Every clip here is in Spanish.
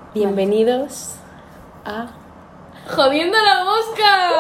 Bienvenidos a... ¡Jodiendo la mosca!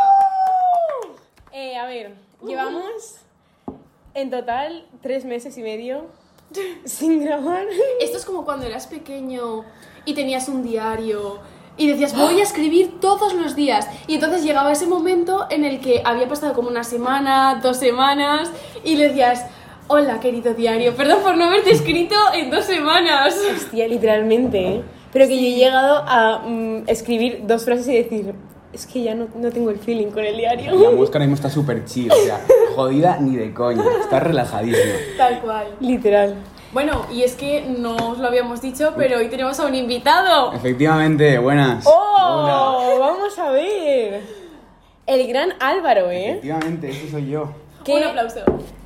A ver, llevamos en total 3 meses y medio sin grabar. Esto es como cuando eras pequeño y tenías un diario y decías, voy a escribir todos los días. Y entonces llegaba ese momento en el que había pasado como una semana, 2 semanas y le decías, hola querido diario, perdón por no haberte escrito en 2 semanas. Hostia, literalmente, ¿eh? Pero que yo he llegado a escribir 2 frases y decir, es que ya no tengo el feeling con el diario. La mosca ahora mismo está súper chill, o sea, jodida ni de coña, está relajadísima. Tal cual. Literal. Bueno, y es que no os lo habíamos dicho, pero hoy tenemos a un invitado. Efectivamente, buenas. ¡Oh! Hola. Vamos a ver. El gran Álvaro, ¿eh? Efectivamente, ese soy yo. Que, Un aplauso.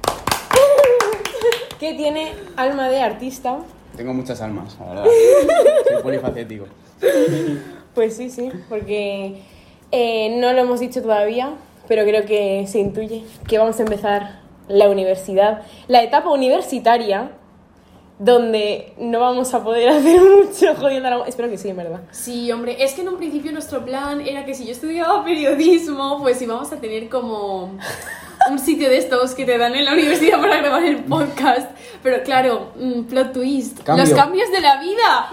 que tiene alma de artista. Tengo muchas almas, la verdad. Soy polifacético. Pues sí, porque no lo hemos dicho todavía, pero creo que se intuye que vamos a empezar la universidad, la etapa universitaria, donde no vamos a poder hacer mucho jodiendo la... Espero que sí, en verdad. Sí, hombre, es que en un principio nuestro plan era que si yo estudiaba periodismo, pues íbamos a tener como un sitio de estos que te dan en la universidad para grabar el podcast. Pero claro, plot twist, Cambio. los cambios de la vida.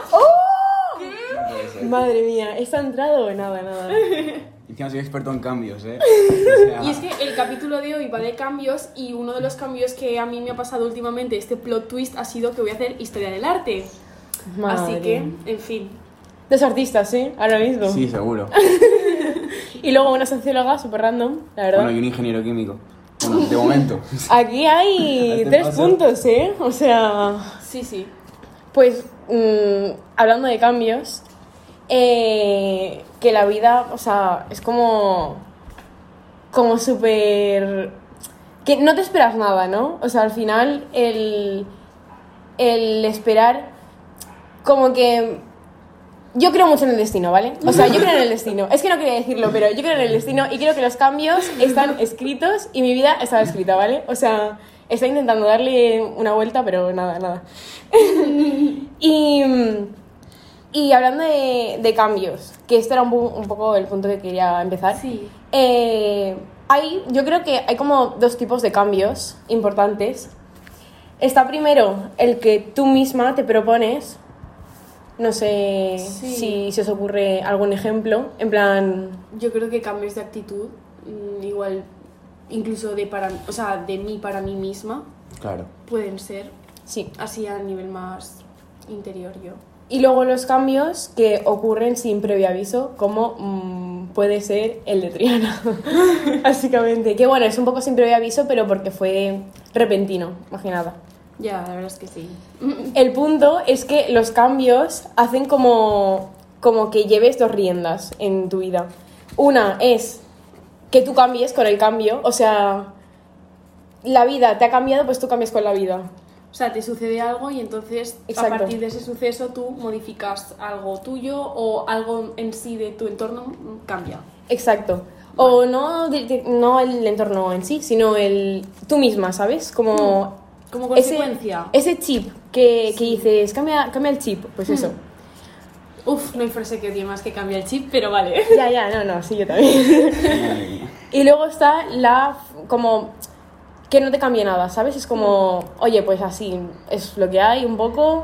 Madre mía, ¿está entrado? Nada. Encima soy experto en cambios, ¿eh? O sea, Y es que el capítulo de hoy va de cambios y uno de los cambios que a mí me ha pasado últimamente, este plot twist, ha sido que voy a hacer historia del arte. Madre. Así que, en fin. 2 artistas, ¿eh? Ahora mismo. Sí, seguro. Y luego una socióloga súper random, la verdad. Bueno, y un ingeniero químico. Bueno, de momento. Aquí hay Hazte 3 paso. puntos, ¿eh? O sea... Sí. Pues, hablando de cambios, que la vida, o sea, es como súper... que no te esperas nada, ¿no? O sea, al final, el esperar, como que... Yo creo mucho en el destino, ¿vale? O sea, yo creo en el destino. Es que no quería decirlo, pero yo creo en el destino y creo que los cambios están escritos y mi vida está escrita, ¿vale? O sea, está intentando darle una vuelta, pero nada. Y hablando de cambios, que este era un poco el punto que quería empezar. Sí. Yo creo que hay como 2 tipos de cambios importantes. Está primero el que tú misma te propones. No sé si se os ocurre algún ejemplo, en plan... Yo creo que cambios de actitud, igual, incluso de mí para mí misma, Claro. pueden ser Sí. así a nivel más interior yo. Y luego los cambios que ocurren sin previo aviso, como puede ser el de Triana, básicamente. Que bueno, es un poco sin previo aviso, pero porque fue repentino, más que nada. Ya, la verdad es que sí. El punto es que los cambios hacen como que lleves 2 riendas en tu vida. Una es que tú cambies con el cambio, o sea, la vida te ha cambiado, pues tú cambias con la vida. O sea, te sucede algo y entonces Exacto. a partir de ese suceso tú modificas algo tuyo o algo en sí de tu entorno cambia. Exacto. O no el entorno en sí, sino tú misma, ¿sabes? Como consecuencia. ese chip que dices, cambia el chip, pues eso. Uf, no hay frase que odie más que cambia el chip, pero vale. Ya, no, sí, yo también. Madre mía. Y luego está como que no te cambie nada, ¿sabes? Es como, oye, pues así es lo que hay, un poco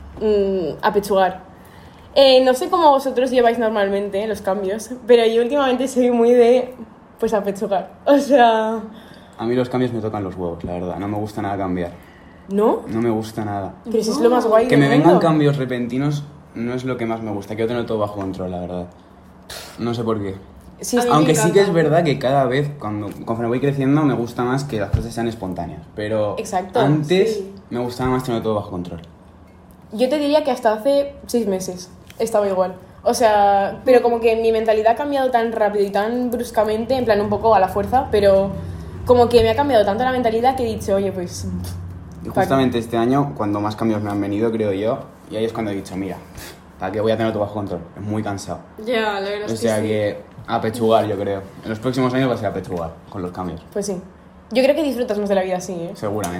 apechugar. No sé cómo vosotros lleváis normalmente los cambios, pero yo últimamente soy muy de, pues apechugar. O sea, A mí los cambios me tocan los huevos, la verdad. No me gusta nada cambiar. ¿no? No me gusta nada. Pero si es lo más guay Que del me vengan mundo. cambios repentinos no es lo que más me gusta. Quiero tener todo bajo control, la verdad. No sé por qué. Sí, A mí me Aunque sí que encanta. es verdad que cada vez, conforme voy creciendo, me gusta más que las cosas sean espontáneas. Pero Exacto, antes sí. me gustaba más tener todo bajo control. Yo te diría que hasta hace 6 meses estaba igual. O sea, pero como que mi mentalidad ha cambiado tan rápido y tan bruscamente, en plan un poco a la fuerza, pero como que me ha cambiado tanto la mentalidad que he dicho, oye, pues... Y justamente este año, cuando más cambios me han venido, creo yo, y ahí es cuando he dicho, mira, ¿para qué voy a tener todo bajo control? Es muy cansado. Ya, la verdad O es sea que sí. que a pechugar, yo creo. En los próximos años va a ser a pechugar con los cambios. Pues sí. Yo creo que disfrutas más de la vida así, ¿eh? Seguramente.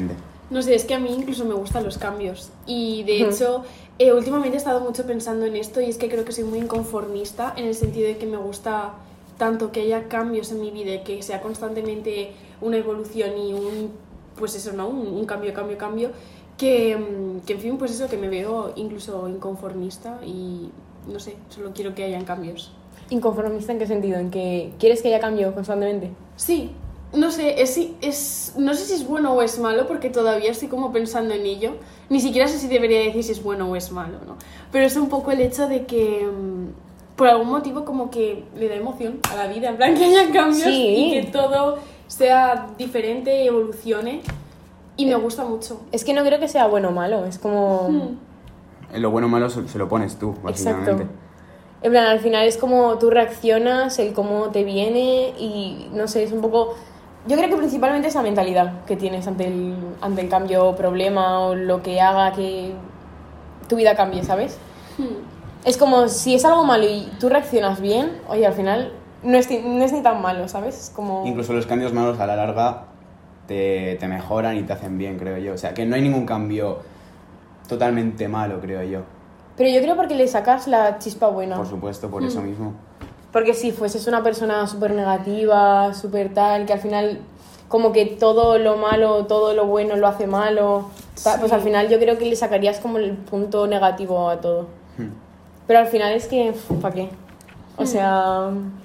No sé, es que a mí incluso me gustan los cambios. Y de hecho, últimamente he estado mucho pensando en esto y es que creo que soy muy inconformista en el sentido de que me gusta tanto que haya cambios en mi vida y que sea constantemente una evolución y pues eso, ¿no? Un cambio, que en fin, pues eso, que me veo incluso inconformista y no sé, solo quiero que hayan cambios. ¿Inconformista en qué sentido? ¿En que quieres que haya cambio constantemente? Sí, no sé, no sé si es bueno o es malo porque todavía estoy como pensando en ello. Ni siquiera sé si debería decir si es bueno o es malo, ¿no? Pero es un poco el hecho de que por algún motivo como que le da emoción a la vida, en plan que haya cambios y que todo sea diferente, evolucione y me gusta mucho. Es que no creo que sea bueno o malo, es como... Lo bueno o malo se lo pones tú, básicamente. Exacto. En plan, al final es como tú reaccionas, el cómo te viene y no sé, es un poco... Yo creo que principalmente es la mentalidad que tienes ante el cambio, problema o lo que haga que tu vida cambie, ¿sabes? Es como si es algo malo y tú reaccionas bien, oye, al final no es ni tan malo, ¿sabes? Es como... Incluso los cambios malos a la larga te mejoran y te hacen bien, creo yo. O sea, que no hay ningún cambio totalmente malo, creo yo. Pero yo creo porque le sacas la chispa buena. Por supuesto, por eso mismo. Porque si fueses una persona súper negativa, súper tal, que al final como que todo lo malo, todo lo bueno lo hace malo, pues al final yo creo que le sacarías como el punto negativo a todo. Pero al final es que, ¿para qué? O sea,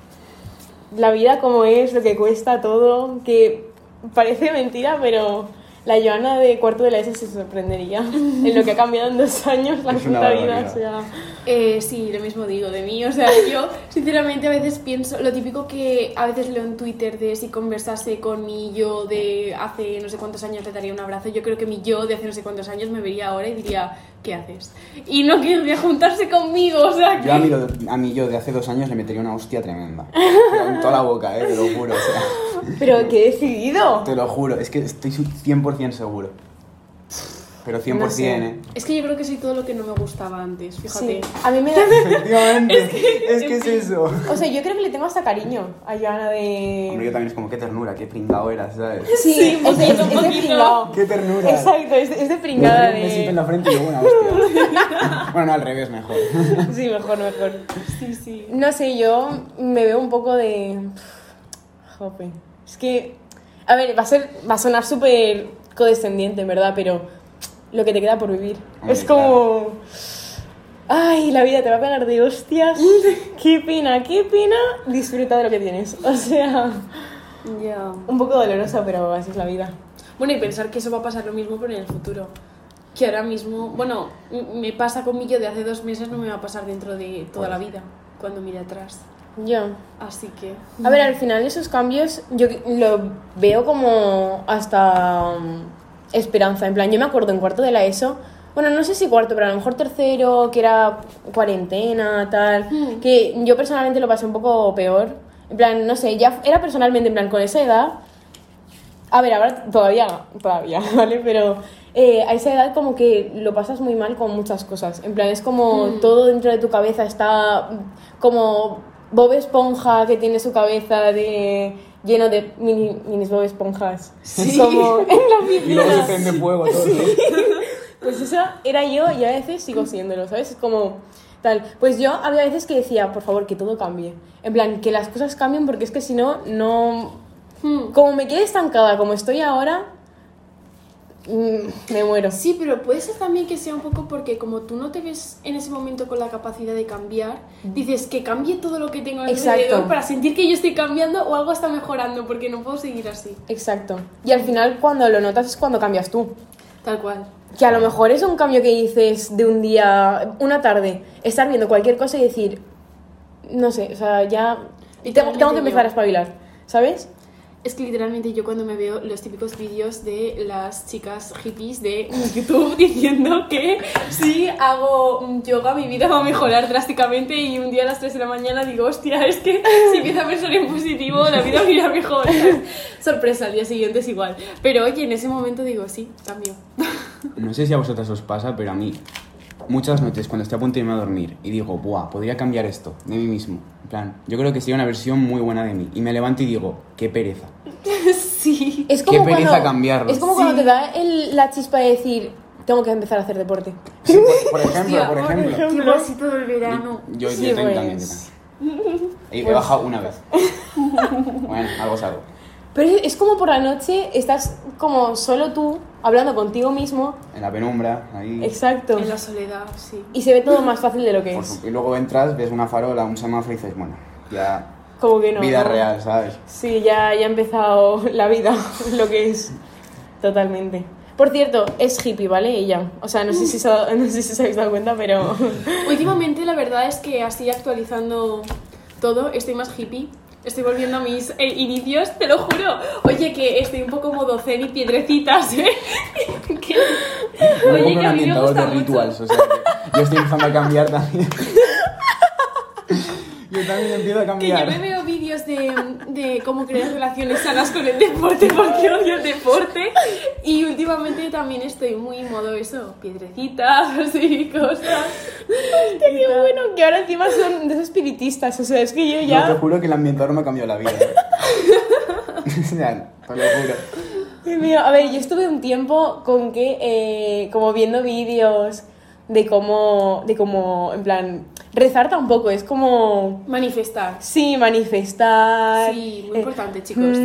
la vida como es, lo que cuesta todo, que parece mentira, pero la Joana de cuarto de la ESO se sorprendería en lo que ha cambiado en 2 años la puta vida, o sea... Sí, lo mismo digo de mí, o sea, yo sinceramente a veces pienso, lo típico que a veces leo en Twitter de si conversase con mi yo de hace no sé cuántos años le daría un abrazo, yo creo que mi yo de hace no sé cuántos años me vería ahora y diría, ¿qué haces? Y no querría juntarse conmigo, o sea que... Yo a mí yo de hace 2 años le metería una hostia tremenda. Pero en toda la boca, te lo juro, o sea... Pero qué decidido. Te lo juro, es que estoy 100% seguro. Pero 100%, no sé. Es que yo creo que soy todo lo que no me gustaba antes, fíjate. Sí, a mí me da... Efectivamente, es que es eso. O sea, yo creo que le tengo hasta cariño a Joana de... Hombre, yo también es como, qué ternura, qué pringado eras, ¿sabes? Sí, es de pringado. Qué ternura. Exacto, es de pringada de... Me siento en la frente y luego una hostia. Bueno, no, al revés, mejor. Sí, mejor. Sí. No sé, yo me veo un poco de... Jope. Es que... A ver, va a sonar súper condescendiente, en verdad, pero... Lo que te queda por vivir. Hombre, es como... Ay, la vida te va a pegar de hostias. Qué pena. Disfruta de lo que tienes. O sea... Ya. Un poco dolorosa, pero así es la vida. Bueno, y pensar que eso va a pasar lo mismo pero en el futuro. Que ahora mismo, bueno, me pasa con mi yo de hace 2 meses, no me va a pasar dentro de toda la vida, cuando mire atrás. Ya. Así que... A ver, al final esos cambios yo lo veo como hasta esperanza. En plan, yo me acuerdo en cuarto de la ESO, bueno, no sé si cuarto, pero a lo mejor tercero, que era cuarentena, tal, que yo personalmente lo pasé un poco peor. En plan, no sé, ya era personalmente, en plan, con esa edad... A ver, ahora todavía, ¿vale? Pero a esa edad como que lo pasas muy mal con muchas cosas. En plan, es como todo dentro de tu cabeza está como Bob Esponja que tiene su cabeza lleno de minis Bob Esponjas. Sí. Como en la Y luego se piscina. prende fuego todo. Pues esa era yo y a veces sigo siéndolo, ¿sabes? Es como tal. Pues yo había veces que decía, por favor, que todo cambie. En plan, que las cosas cambien porque es que si no, no... Como me quede estancada como estoy ahora, me muero. Sí, pero puede ser también que sea un poco porque como tú no te ves en ese momento con la capacidad de cambiar, dices que cambie todo lo que tengo alrededor Exacto. para sentir que yo estoy cambiando o algo está mejorando porque no puedo seguir así. Exacto. Y al final cuando lo notas es cuando cambias tú. Tal cual. Que a lo mejor es un cambio que dices de un día, una tarde, estar viendo cualquier cosa y decir, no sé, o sea, ya tengo que empezar a espabilar, ¿sabes? Es que literalmente yo cuando me veo los típicos vídeos de las chicas hippies de YouTube diciendo que si hago yoga mi vida va a mejorar drásticamente y un día a las 3 de la mañana digo, hostia, es que si empiezo a pensar en positivo la vida me irá mejor. Sorpresa, al día siguiente es igual. Pero oye, en ese momento digo, sí, cambio. No sé si a vosotras os pasa, pero a mí muchas noches cuando estoy a punto de irme a dormir y digo, buah, podría cambiar esto de mí mismo. En plan, yo creo que sería una versión muy buena de mí. Y me levanto y digo, qué pereza. Sí. Es Qué pereza cambiarlo. Es como cuando te da la chispa de decir, tengo que empezar a hacer deporte. Sí, por ejemplo, Hostia, por ejemplo. Tipo así todo el verano. Yo Sí, tengo pues. también. He bajado una vez. Bueno, algo es algo. Pero es como por la noche, estás como solo tú, hablando contigo mismo. En la penumbra, ahí. Exacto. En la soledad, sí. Y se ve todo más fácil de lo que es. Y luego entras, ves una farola, un semáforo y dices, bueno, ya... Como que no. vida ¿no? real, ¿sabes? Sí, ya ha empezado la vida, lo que es. Totalmente. Por cierto, es hippie, ¿vale? Ella. O sea, no sé si os habéis dado cuenta, pero... Últimamente la verdad es que así actualizando todo, estoy más hippie. Estoy volviendo a mis inicios, te lo juro. Oye, que estoy un poco modo zen y piedrecitas, ¿eh? Que- Un Oye, poco que a mí me ambientador gusta de mucho. rituals, o sea, que yo estoy empezando a cambiar también. Yo también empiezo a Que yo cambiar. me veo vídeos de cómo crear relaciones sanas con el deporte, porque odio el deporte. Y últimamente también estoy muy modo eso, piedrecitas y cosas. Hostia, qué bueno, que ahora encima son de esos espiritistas. O sea, es que yo ya... No, te juro que el ambientador me ha cambiado la vida. O sea, te lo juro. Dios mío, a ver, yo estuve un tiempo con que, como viendo vídeos de cómo, en plan, rezar tampoco, es como, Manifestar. sí, manifestar. Sí, muy importante, chicos.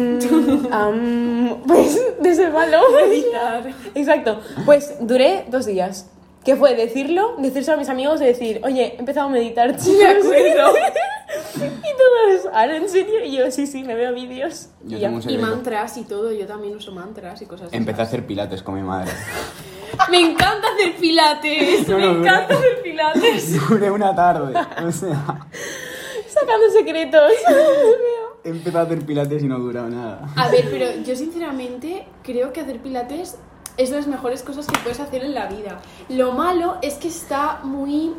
Pues, de ese palo. Meditar. Exacto, pues duré 2 días. ¿Qué fue? Decírselo a mis amigos y decir, oye, he empezado a meditar, chicos. Me acuerdo. Y todos, ahora en serio, y yo, sí, me veo vídeos. Yo Y ya. tengo un Y secreto. mantras y todo, yo también uso mantras y cosas así. Empecé a hacer pilates con mi madre. Me encanta hacer pilates, No, me no, encanta hacer pilates. Duré una tarde. O sea, Sacando secretos. empecé a hacer pilates y no duraba nada. A ver, pero yo sinceramente creo que hacer pilates es de las mejores cosas que puedes hacer en la vida. Lo malo es que está muy...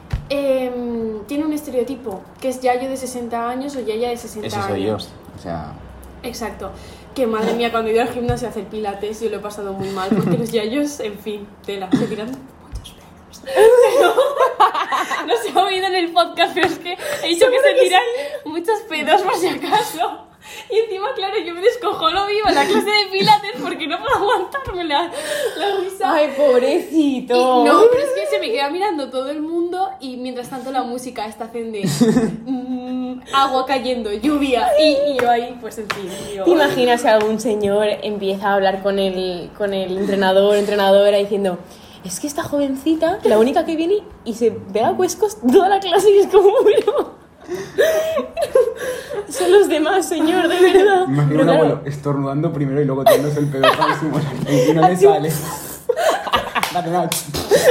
tiene un estereotipo, que es yayo de 60 años o yaya de 60 Ese años. soy yo. O sea, Exacto. Que madre mía, cuando he ido al gimnasio a hacer pilates yo lo he pasado muy mal, porque los yayos, en fin, tela, se tiran muchos pedos. No se ha oído en el podcast, pero es que he dicho que se tiran muchos pedos por si acaso. Y encima, claro, yo me descojono viva en la clase de pilates porque no puedo aguantarme la risa. Ay, pobrecito. Y no, pero es que se me queda mirando todo el mundo y mientras tanto la música está haciendo agua cayendo, lluvia y yo ahí, pues en fin. Yo... ¿Te imaginas que algún señor empieza a hablar con el entrenador, entrenadora diciendo, es que esta jovencita, la única que viene y se pega cuescos toda la clase y es como, bueno... Son los demás, señor, de verdad. me imagino Pero un claro, abuelo estornudando primero y luego tirándose el pedo máximo y no le sale. Date una. Es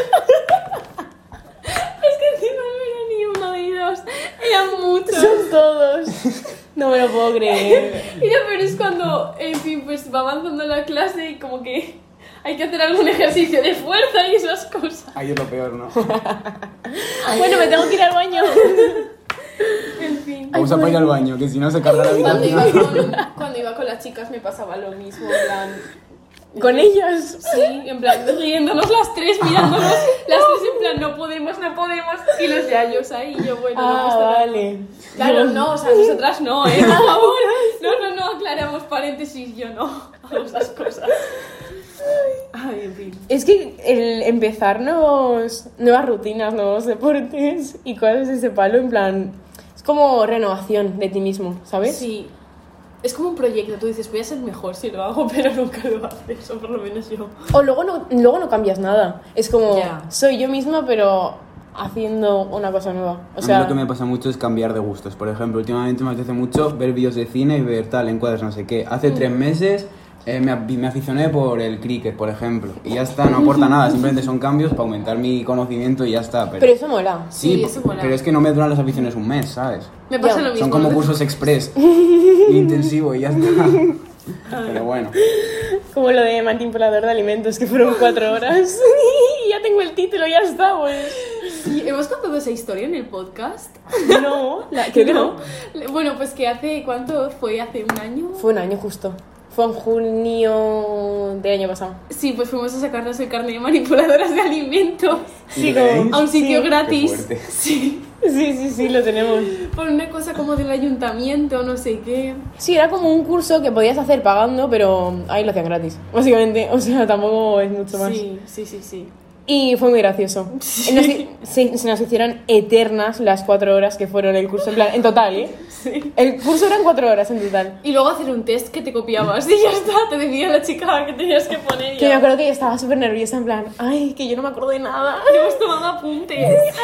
que encima no era ni uno de ellos, eran muchos. son todos. No me lo puedo creer. Y lo peor es cuando, en fin, pues va avanzando la clase y como que hay que hacer algún ejercicio de fuerza y esas cosas. Ahí es lo peor, ¿no? Bueno, me tengo que ir al baño. En fin. Vamos a ir al baño, que si no se carga la habitación. Cuando iba con las chicas me pasaba lo mismo, en plan... Con ellos. Sí, en plan, riéndonos las tres, mirándonos las tres en plan, no podemos, y los yayos ahí, y yo, bueno, no pasa nada. Vale. Claro, no, o sea, nosotras no, por favor. No, aclaramos paréntesis, yo no hago esas cosas. Ay, en fin. Es que el empezar nuevas rutinas, nuevos deportes y cosas de ese palo, en plan, es como renovación de ti mismo, ¿sabes? Sí. Es como un proyecto, tú dices, voy a ser mejor si lo hago, pero nunca lo haces, o por lo menos yo. O luego no cambias nada. Es como, Ya. soy yo misma, pero haciendo una cosa nueva. O A sea, mí lo que me pasa mucho es cambiar de gustos. Por ejemplo, últimamente me apetece mucho ver vídeos de cine y ver tal, encuadres, no sé qué. Hace 3 meses me aficioné por el cricket, por ejemplo. Y ya está, no aporta nada, simplemente son cambios para aumentar mi conocimiento y ya está. pero eso mola. Sí, eso mola. pero es que no me duran las aficiones un mes, ¿sabes? Me pasa Ya. lo mismo. Son como ¿no? cursos express, intensivo y ya está. Pero bueno, Como lo de manipulador de alimentos, que fueron 4 horas. Y ya tengo el título, ya está, pues. Sí, ¿hemos contado esa historia en el podcast? No, creo que no. Bueno, pues que hace, ¿cuánto fue? ¿Hace un año? Fue un año justo. Fue en junio del año pasado. Sí, pues fuimos a sacarnos el carnet de manipuladoras de alimentos Sí, ¿Veis? a un sitio sí. gratis. Qué fuerte. Sí, Sí, lo tenemos. por una cosa como del ayuntamiento, no sé qué. Sí, era como un curso que podías hacer pagando, pero ahí lo hacían gratis, básicamente. O sea, tampoco es mucho más. Sí. Y fue muy gracioso. Sí. Se nos hicieron eternas las 4 horas que fueron el curso, en plan, en total, ¿eh? Sí. El curso eran 4 horas en total. Y luego hacer un test que te copiabas y ya está, te decía la chica que tenías que poner. y Que me ya. acuerdo que yo estaba súper nerviosa, en plan, ay, que yo no me acuerdo de nada. Hemos tomado apuntes.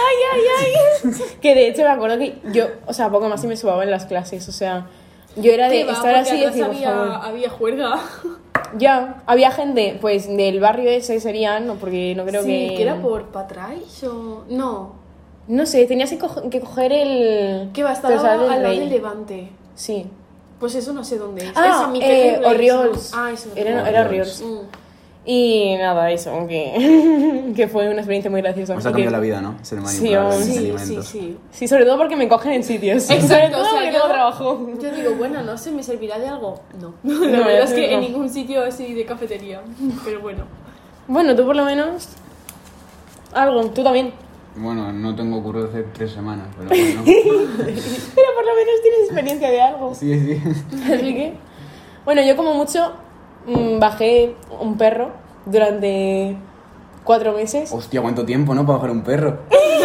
Ay. Que de hecho me acuerdo que yo, o sea, poco más y me subaba en las clases, o sea, yo era de ¿Qué va? estar Porque así y atrás decir, por favor. había juerga. Ya, había gente, pues, del barrio ese serían, no, porque no creo Sí, que... que era por Patrais o... No, No sé, tenías que coger el... que va a estar Dorsal del al lado Rey. del Levante. Sí. Pues eso no sé dónde es. Ah, Es a Miquel Reis, Orriols. ¿no? Ah, eso. Era Orriols. Y nada, eso, que, que fue una experiencia muy graciosa. Nos ha Y cambiado que- la vida, ¿no? Ser Sí, manipulador vamos. de Sí, alimentos. sí. Sí, sobre todo porque me cogen en sitios. Sobre Exacto, todo o sea, porque tengo trabajo. yo digo, bueno, no sé, ¿me servirá de algo? No. No, La verdad es que no. en ningún sitio así de cafetería. Pero bueno. Bueno, tú por lo menos... Algo, tú también. Bueno, no tengo curro hace 3 semanas, pero bueno. Pero por lo menos tienes experiencia de algo. Sí. Así que... Bueno, yo como mucho bajé un perro durante 4 meses. Hostia, ¿cuánto tiempo, no? Para bajar un perro.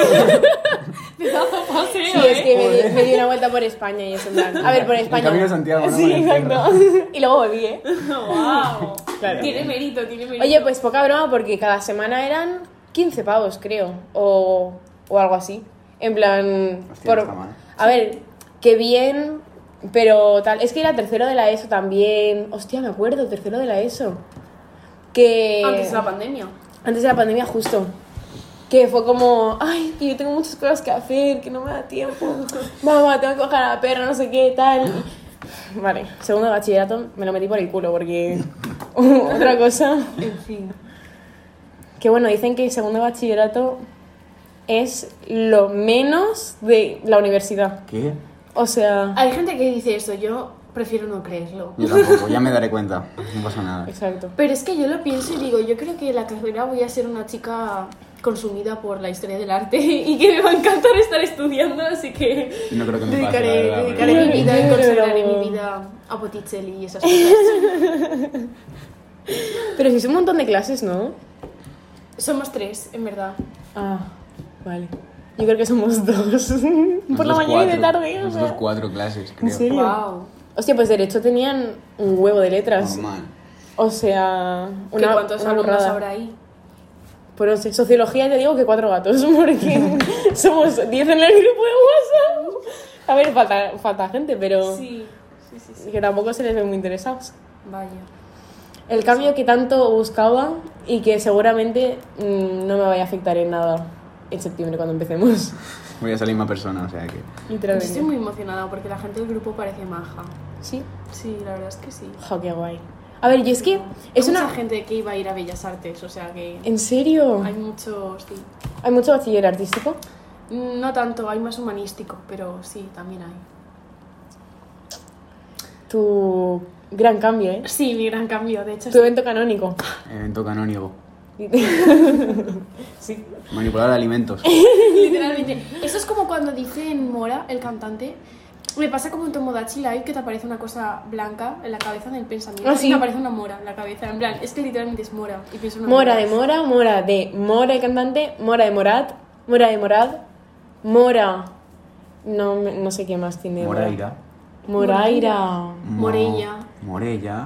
Pedazo paseo, Sí, es que me di una vuelta por España y eso en plan... A ver, por España. Camino de Santiago, ¿no? Sí, Con el perro. exacto. Y luego volví, ¿eh? ¡Wow! Claro. Tiene mérito. Oye, pues poca broma porque cada semana eran 15 pavos, creo. O algo así. En plan... Hostia, no está mal. A ver, qué bien, pero tal... Es que era tercero de la ESO también. Hostia, me acuerdo, tercero de la ESO. Que... Antes de la pandemia. Antes de la pandemia, justo. Que fue como, ay, que yo tengo muchas cosas que hacer, que no me da tiempo. Mamá, tengo que coger a la perra, no sé qué, tal. Vale, segundo de bachillerato me lo metí por el culo porque... Otra cosa. En fin. Que bueno, dicen que segundo de bachillerato es lo menos de la universidad. ¿Qué? O sea... Hay gente que dice eso, yo prefiero no creerlo. Yo tampoco, ya me daré cuenta. No pasa nada. Exacto. Pero es que yo lo pienso y digo, yo creo que en la carrera voy a ser una chica consumida por la historia del arte y que me va a encantar estar estudiando, así que No creo que me pase, la verdad, dedicaré pero- mi vida y consagraré Pero- mi vida a Botticelli y esas cosas. Pero si es un montón de clases, ¿no? Somos 3, en verdad. Ah, vale. Yo creo que somos 2. Por la Nosotros mañana y de 4, tarde. o Nosotros sea. 4 clases, ¿En creo. serio? Wow. Hostia, pues derecho tenían un huevo de letras. Normal. O sea, una, ¿Cuántos una alumnos burrada. habrá ahí? Pues no sé, sociología te digo que 4 gatos, porque somos 10 en el grupo de WhatsApp. A ver, falta gente, pero Sí. que tampoco se les ve muy interesados. Vaya. El cambio que tanto buscaba y que seguramente no me vaya a afectar en nada en septiembre cuando empecemos. Voy a ser la misma persona, o sea que... Literalmente. Estoy muy emocionada porque la gente del grupo parece maja. Sí. Sí, la verdad es que sí. Jo, qué guay. A ver, y es que es Hay mucha una... gente que iba a ir a Bellas Artes, o sea que ¿En serio? hay muchos, sí. ¿Hay mucho bachiller artístico? No tanto, hay más humanístico, pero sí, también hay. Tu gran cambio, ¿eh? Sí, mi gran cambio, de hecho. Tu evento canónico. Evento canónigo. Sí. Manipulador de alimentos. Literalmente. Eso es como cuando dicen Mora, el cantante. Me pasa como en Tomodachi Live que te aparece una cosa blanca en la cabeza del pensamiento. Ah, Y sí. me aparece una mora en la cabeza. En plan, es que literalmente es Mora. Y pienso en una Mora de Mora, Mora de Mora el cantante, Mora de Morat, Mora de Morad, Mora... No sé qué más tiene. Mora. Moraira. Moraira. Morella. Morella.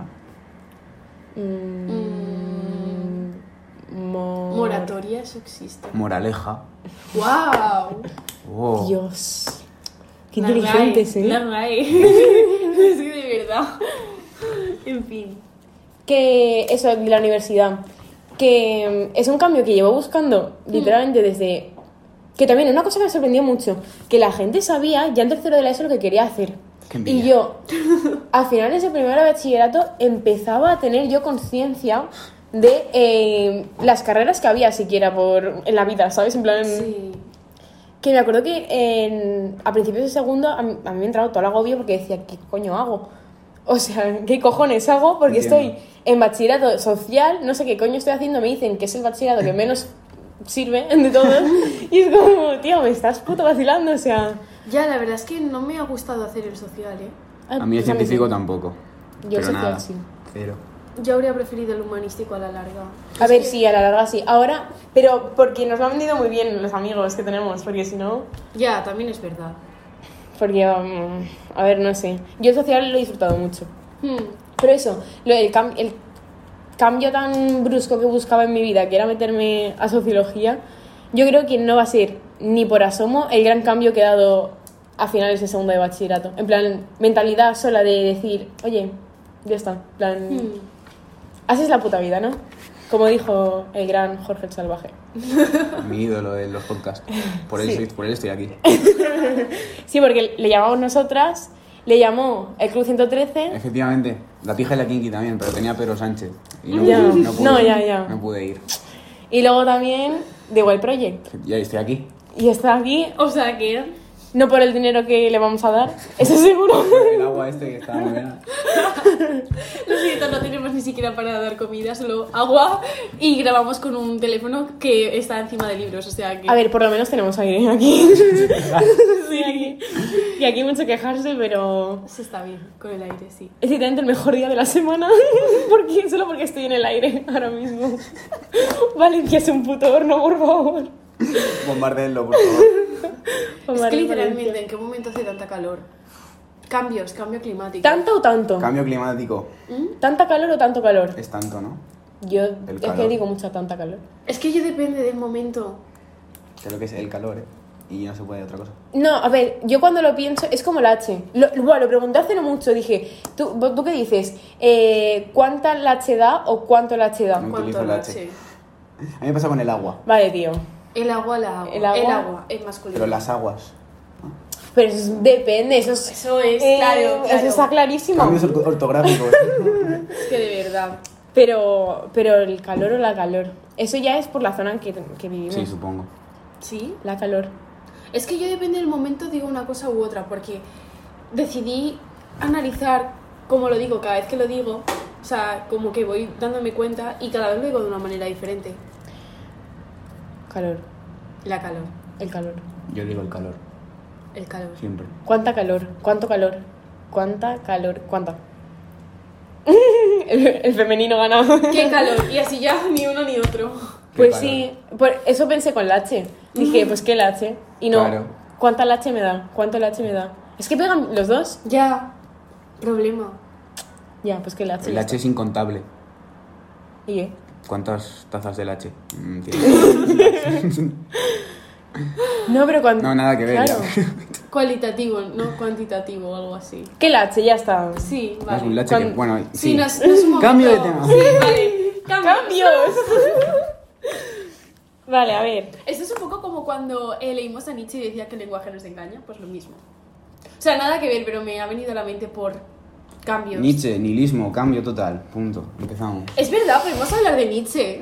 Moratoria, eso existe. Moraleja. ¡Wow! Oh. Dios. Qué inteligentes, La ¿eh? RAE. Es que de verdad. En fin. Que eso, de la universidad. Que es un cambio que llevo buscando literalmente desde... Que también una cosa que me sorprendió mucho, que la gente sabía ya en tercero de la ESO lo que quería hacer. Qué envidia. Y yo, a finales de primero de bachillerato, empezaba a tener yo conciencia de las carreras que había siquiera en la vida, ¿sabes? En plan... Sí. Que me acuerdo que a principios de segundo a mí me entraba todo el agobio porque decía, ¿qué coño hago? o sea, ¿qué cojones hago? Porque Entiendo. estoy en bachillerato social, no sé qué coño estoy haciendo, me dicen que es el bachillerato que menos sirve de todos, y es como, tío, me estás puto vacilando, o sea... Ya, la verdad es que no me ha gustado hacer el social, ¿eh? A mí el pues científico sí. tampoco. Yo el pero social nada, sí. cero. Yo habría preferido el humanístico a la larga. A ver, sí, a la larga sí. Ahora, pero porque nos lo han vendido muy bien los amigos que tenemos, porque si no... Ya, también es verdad. Porque, a ver, no sé. Yo el social lo he disfrutado mucho. Hmm. Pero eso, el cambio tan brusco que buscaba en mi vida, que era meterme a sociología, yo creo que no va a ser ni por asomo el gran cambio que he dado a finales de segundo de bachillerato. En plan, mentalidad sola de decir, oye, ya está. En plan, así es la puta vida, ¿no? Como dijo el gran Jorge el Salvaje. Mi ídolo de los podcasts. Por él, por él estoy aquí. Sí, porque le llamamos nosotras, le llamó el Club 113. Efectivamente, la pija y la kinky también, pero tenía Pedro Sánchez. Y no, Ya. pude, No, ya. No pude ir. Y luego también The Wild Project. Ya estoy aquí. Y está aquí, O sea que... no por el dinero que le vamos a dar, eso seguro. El agua este que está muy buena. Lo siento, no tenemos ni siquiera para dar comida, solo agua. Y grabamos con un teléfono que está encima de libros, o sea que... A ver, por lo menos tenemos aire aquí. Sí, aquí. Y aquí mucho quejarse, pero Se está bien, con el aire, sí. es literalmente el mejor día de la semana. Solo porque estoy en el aire ahora mismo. Valencia es un puto horno, por favor. Bombardeenlo, por favor. Es que literalmente, ¿en qué momento hace tanta calor? Cambio climático. ¿Tanto o tanto? Cambio climático ¿Tanta calor o tanto calor? es tanto, ¿no? Yo es que calor. digo mucha tanta calor. Es que yo depende del momento. Creo que es el calor, ¿eh? Y no se puede otra cosa. No, a ver, yo cuando lo pienso, es como la H. Lo pregunté hace no mucho, dije, ¿tú qué dices? ¿Cuánta la H da o cuánto la H da? No ¿Cuánto utilizo el la H. H? A mí me pasa con el agua, Vale, tío. El agua, la agua. El agua. El agua, es masculino. pero las aguas. Pero eso depende, eso es... Eso es, claro. Eso está clarísimo. Cambios ortográficos. Es que de verdad. Pero el calor o la calor. Eso ya es por la zona en que vivimos. Sí, supongo. ¿Sí? La calor. Es que yo depende del momento digo una cosa u otra, porque decidí analizar, como lo digo, cada vez que lo digo, o sea, como que voy dándome cuenta y cada vez lo digo de una manera diferente. Calor. La calor, El calor. Yo digo el calor, el calor. siempre. ¿Cuánta calor? ¿Cuánto calor? ¿Cuánta calor? ¿Cuánta? el femenino gana. ¡Qué calor! Y así ya ni uno ni otro. Pues calor. sí, por eso pensé con la H. Dije, pues qué la H. Y no, Claro. ¿cuánta la H me da? ¿Cuánto la H me da? Es que pegan los dos. Ya, problema. Ya, pues que la H. El ya H es incontable. está. ¿Y qué? ¿Cuántas tazas del H? Tienes. No, pero cuando... No, nada que ver. Claro. Ya. Cualitativo, no cuantitativo o algo así. Que la H, ya está. Sí, No vale. es un lache que, Cuando- bueno, Sí, sí. no es un momento. Cambio de tema. Sí, vale. ¡Cambios! Vale, a ver. Esto es un poco como cuando leímos a Nietzsche y decía que el lenguaje nos engaña, pues lo mismo. O sea, nada que ver, pero me ha venido a la mente por cambios. Nietzsche, nihilismo, cambio total. Punto. Empezamos. Es verdad, podemos hablar de Nietzsche.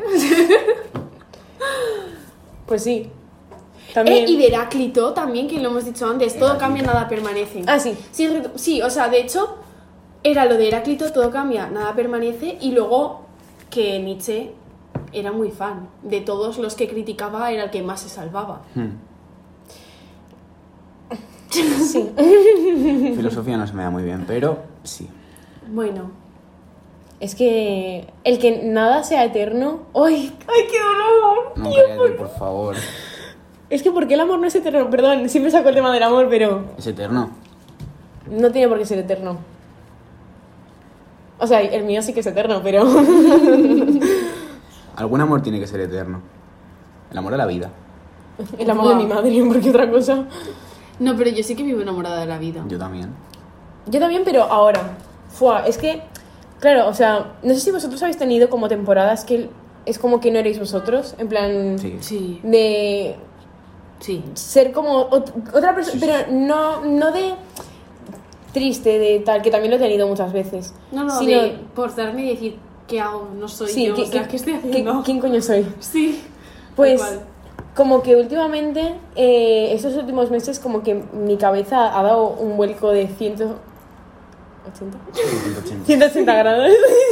Pues sí. También. Y de Heráclito también, que lo hemos dicho antes, todo Heráclito. cambia, nada permanece. Ah, sí. Sí, o sea, de hecho, era lo de Heráclito, todo cambia, nada permanece, y luego que Nietzsche era muy fan. De todos los que criticaba, era el que más se salvaba. Sí. Filosofía no se me da muy bien, pero sí. Bueno, Es que el que nada sea eterno. ¡Ay! ¡Ay, qué dolor! No, Tío, cállate, por favor. Es que ¿por qué el amor no es eterno? Perdón, siempre saco el tema del amor, pero Es eterno. no tiene por qué ser eterno. O sea, el mío sí que es eterno, pero... Algún amor tiene que ser eterno. El amor a la vida. el amor de mi madre, porque otra cosa... no, pero yo sí que vivo enamorada de la vida. Yo también. Yo también, pero ahora. Fua, es que... Claro, o sea, no sé si vosotros habéis tenido como temporadas que es como que no erais vosotros, en plan... Sí. Sí, De sí. ser como otra persona, Sí, sí. pero no de triste, de tal, que también lo he tenido muchas veces. No, sino, de por darme y decir, ¿qué hago? No soy sí, yo, o sea, ¿qué estoy haciendo? ¿quién coño soy? Sí, Pues tal cual. como que últimamente, estos últimos meses, como que mi cabeza ha dado un vuelco de 80. 180. 180 grados.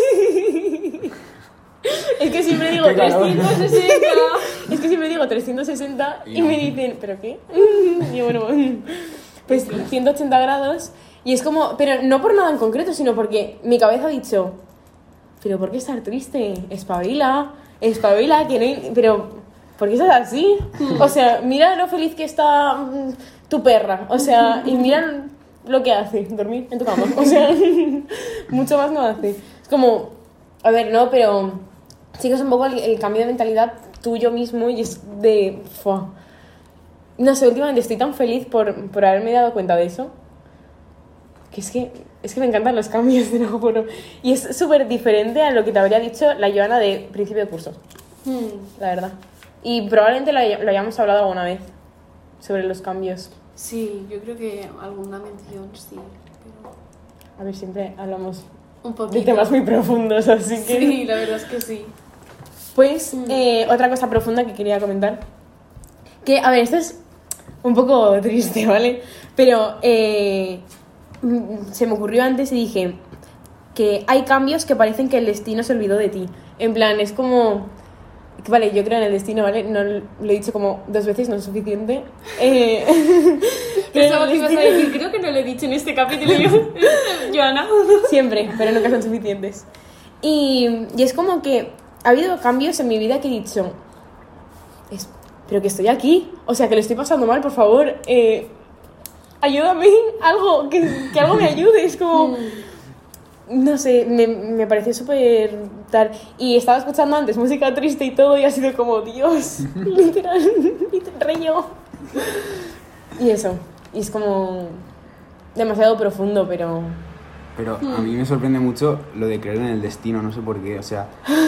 Es que siempre digo Qué calor. 360. Es que siempre digo 360 y me dicen, ¿pero qué? Y yo, bueno, pues 180 grados. Y es como, pero no por nada en concreto, sino porque mi cabeza ha dicho, ¿pero por qué estar triste? Espabila, que no hay... Pero, ¿por qué estás así? O sea, mira lo feliz que está tu perra. O sea, y mira lo que hace, dormir en tu cama. O sea, mucho más no hace. Es como, a ver, no, pero sí que es un poco el cambio de mentalidad tuyo mismo y es de... Fua. No sé, últimamente estoy tan feliz por haberme dado cuenta de eso. Que es que me encantan los cambios, te lo juro. Y es súper diferente a lo que te habría dicho la Joana de principio de curso, la verdad. Y probablemente lo hayamos hablado alguna vez sobre los cambios. Sí, yo creo que alguna mención sí, pero A ver, siempre hablamos un poquito. de temas muy profundos, así que... Sí, la verdad es que sí. Pues, otra cosa profunda que quería comentar. Que, a ver, esto es un poco triste, ¿vale? Pero se me ocurrió antes y dije que hay cambios que parecen que el destino se olvidó de ti. En plan, es como... Vale, yo creo en el destino, ¿vale? No lo he dicho como 2 veces, no es suficiente. Pensaba que ibas a decir, creo que no lo he dicho en este capítulo yo, Joana. Siempre, pero nunca son suficientes. Y es como que ha habido cambios en mi vida que he dicho, pero que estoy aquí, o sea, que lo estoy pasando mal, por favor, ayúdame, algo, que algo me ayude, es como... No sé, me pareció súper tal. Y estaba escuchando antes música triste y todo y ha sido como, Dios, literal, rey yo. Y eso, y es como demasiado profundo, pero... Pero a mí me sorprende mucho lo de creer en el destino, no sé por qué, o sea...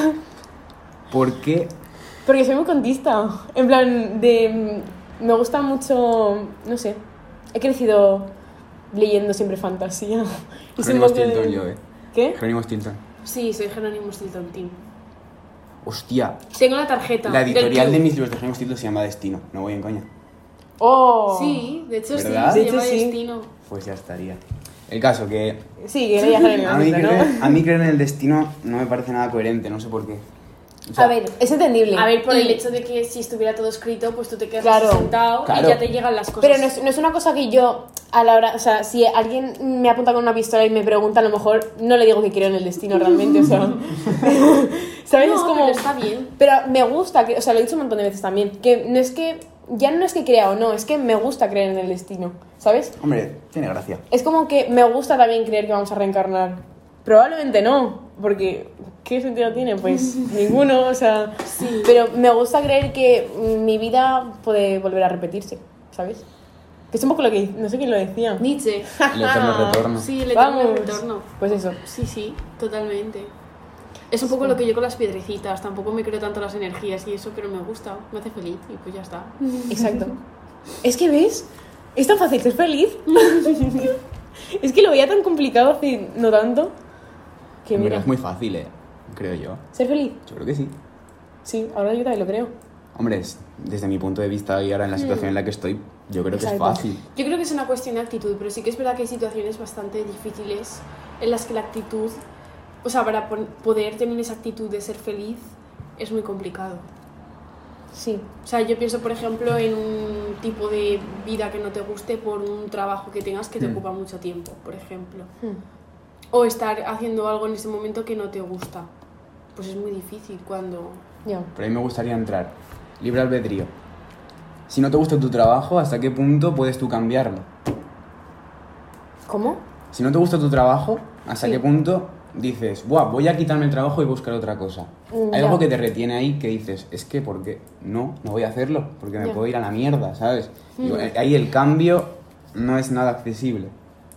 ¿Por qué? Porque soy muy contista, en plan me gusta mucho, no sé, he crecido leyendo siempre fantasía. Y Jerónimo siempre- Stilton yo, ¿Qué? Jerónimo Stilton. Sí, soy Jerónimo Stilton Team. Hostia, Tengo la tarjeta. la editorial del de club. mis libros de Jerónimo Stilton se llama Destino, no voy en coña. ¡Oh! Sí, de hecho ¿Verdad? sí, De se llama hecho, sí. Destino. Pues ya estaría. El caso que Sí, que leía Jerónimo a mí, Stilton, creer, ¿no? a mí creer en el destino no me parece nada coherente, no sé por qué. O sea, A ver, es entendible. A ver, por Y- el hecho de que si estuviera todo escrito, pues tú te quedas Claro, sentado claro. y ya te llegan las cosas. Pero no es una cosa que yo, a la hora, o sea, si alguien me apunta con una pistola y me pregunta, a lo mejor no le digo que creo en el destino realmente, o sea, ¿sabes? No, Es como... pero está bien. Pero me gusta, o sea, lo he dicho un montón de veces también, que no es que, ya no es que crea o no, es que me gusta creer en el destino, ¿sabes? hombre, tiene gracia. Es como que me gusta también creer que vamos a reencarnar. Probablemente no, porque ¿qué sentido tiene? Pues ninguno, o sea... Sí. Pero me gusta creer que mi vida puede volver a repetirse, ¿sabes? Que es un poco lo que... No sé quién lo decía. Nietzsche. El eterno retorno. Sí, el eterno Vamos. retorno. Pues eso. Sí, sí, totalmente. Es un poco lo que yo con las piedrecitas. Tampoco me creo tanto las energías y eso, pero me gusta, me hace feliz y pues ya está. Exacto. Es que, ¿ves? Es tan fácil ser feliz. Es que lo veía tan complicado hace no tanto. Que En verdad mira, es muy fácil, creo yo. ser feliz. Yo creo que sí. Sí, ahora yo también lo creo. Hombre, desde mi punto de vista y ahora en la situación en la que estoy, yo creo que es Exacto. fácil. Yo creo que es una cuestión de actitud, pero sí que es verdad que hay situaciones bastante difíciles en las que la actitud, o sea, para poder tener esa actitud de ser feliz es muy complicado. Sí. O sea, yo pienso, por ejemplo, en un tipo de vida que no te guste por un trabajo que tengas que te ocupa mucho tiempo, por ejemplo. O estar haciendo algo en ese momento que no te gusta. Pues es muy difícil cuando... Ya. Pero a mí me gustaría entrar. Libre albedrío. Si no te gusta tu trabajo, ¿hasta qué punto puedes tú cambiarlo? ¿Cómo? Si no te gusta tu trabajo, ¿hasta Sí. qué punto dices, buah, voy a quitarme el trabajo y buscar otra cosa? Hay Ya. algo que te retiene ahí que dices, es que, ¿por qué? No voy a hacerlo, porque me Ya. puedo ir a la mierda, ¿sabes? Y ahí el cambio no es nada accesible.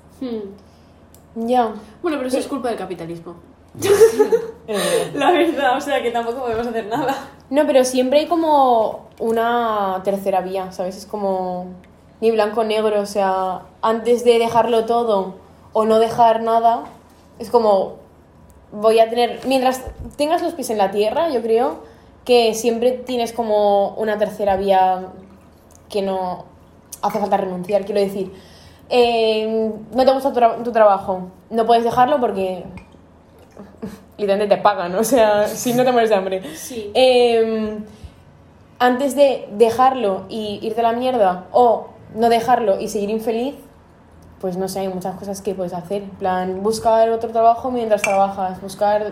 Ya. Bueno, pero eso es culpa del capitalismo. Eh, La verdad, o sea que tampoco podemos hacer nada. No, pero siempre hay como una tercera vía, ¿sabes? Es como ni blanco ni negro, o sea, antes de dejarlo todo o no dejar nada, es como voy a tener, mientras tengas los pies en la tierra, yo creo que siempre tienes como una tercera vía que no hace falta renunciar, quiero decir, no te gusta tu trabajo, no puedes dejarlo porque literalmente te pagan, o sea, si no te mueres de hambre. Sí. Antes de dejarlo y irte a la mierda o no dejarlo y seguir infeliz, pues no sé, hay muchas cosas que puedes hacer. En plan, buscar otro trabajo mientras trabajas, buscar,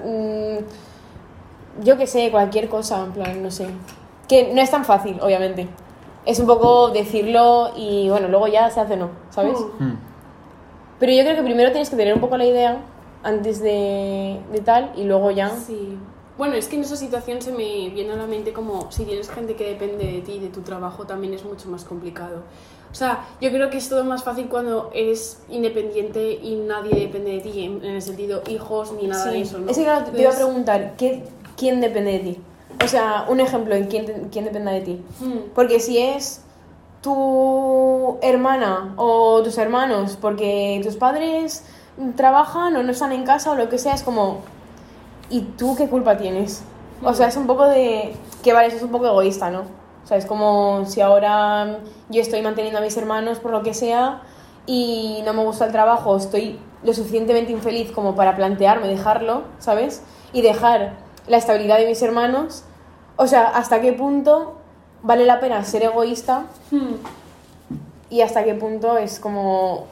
yo qué sé, cualquier cosa, en plan, no sé. Que no es tan fácil, obviamente. Es un poco decirlo y bueno, luego ya se hace o no, ¿sabes? Pero yo creo que primero tienes que tener un poco la idea antes de tal y luego ya... Sí. Bueno, es que en esa situación se me viene a la mente como si tienes gente que depende de ti, de tu trabajo, también es mucho más complicado. O sea, yo creo que es todo más fácil cuando eres independiente y nadie depende de ti, en el sentido hijos ni nada de eso, ¿no? Es que claro, te iba a preguntar, ¿quién depende de ti? O sea, un ejemplo en quién dependa de ti. Porque si es tu hermana o tus hermanos, porque tus padres trabajan o no están en casa o lo que sea, es como... ¿Y tú qué culpa tienes? O sea, es un poco de... Que vale, eso es un poco egoísta, ¿no? O sea, es como si ahora yo estoy manteniendo a mis hermanos por lo que sea y no me gusta el trabajo, estoy lo suficientemente infeliz como para plantearme dejarlo, ¿sabes? Y dejar la estabilidad de mis hermanos. O sea, ¿hasta qué punto vale la pena ser egoísta? Y hasta qué punto es como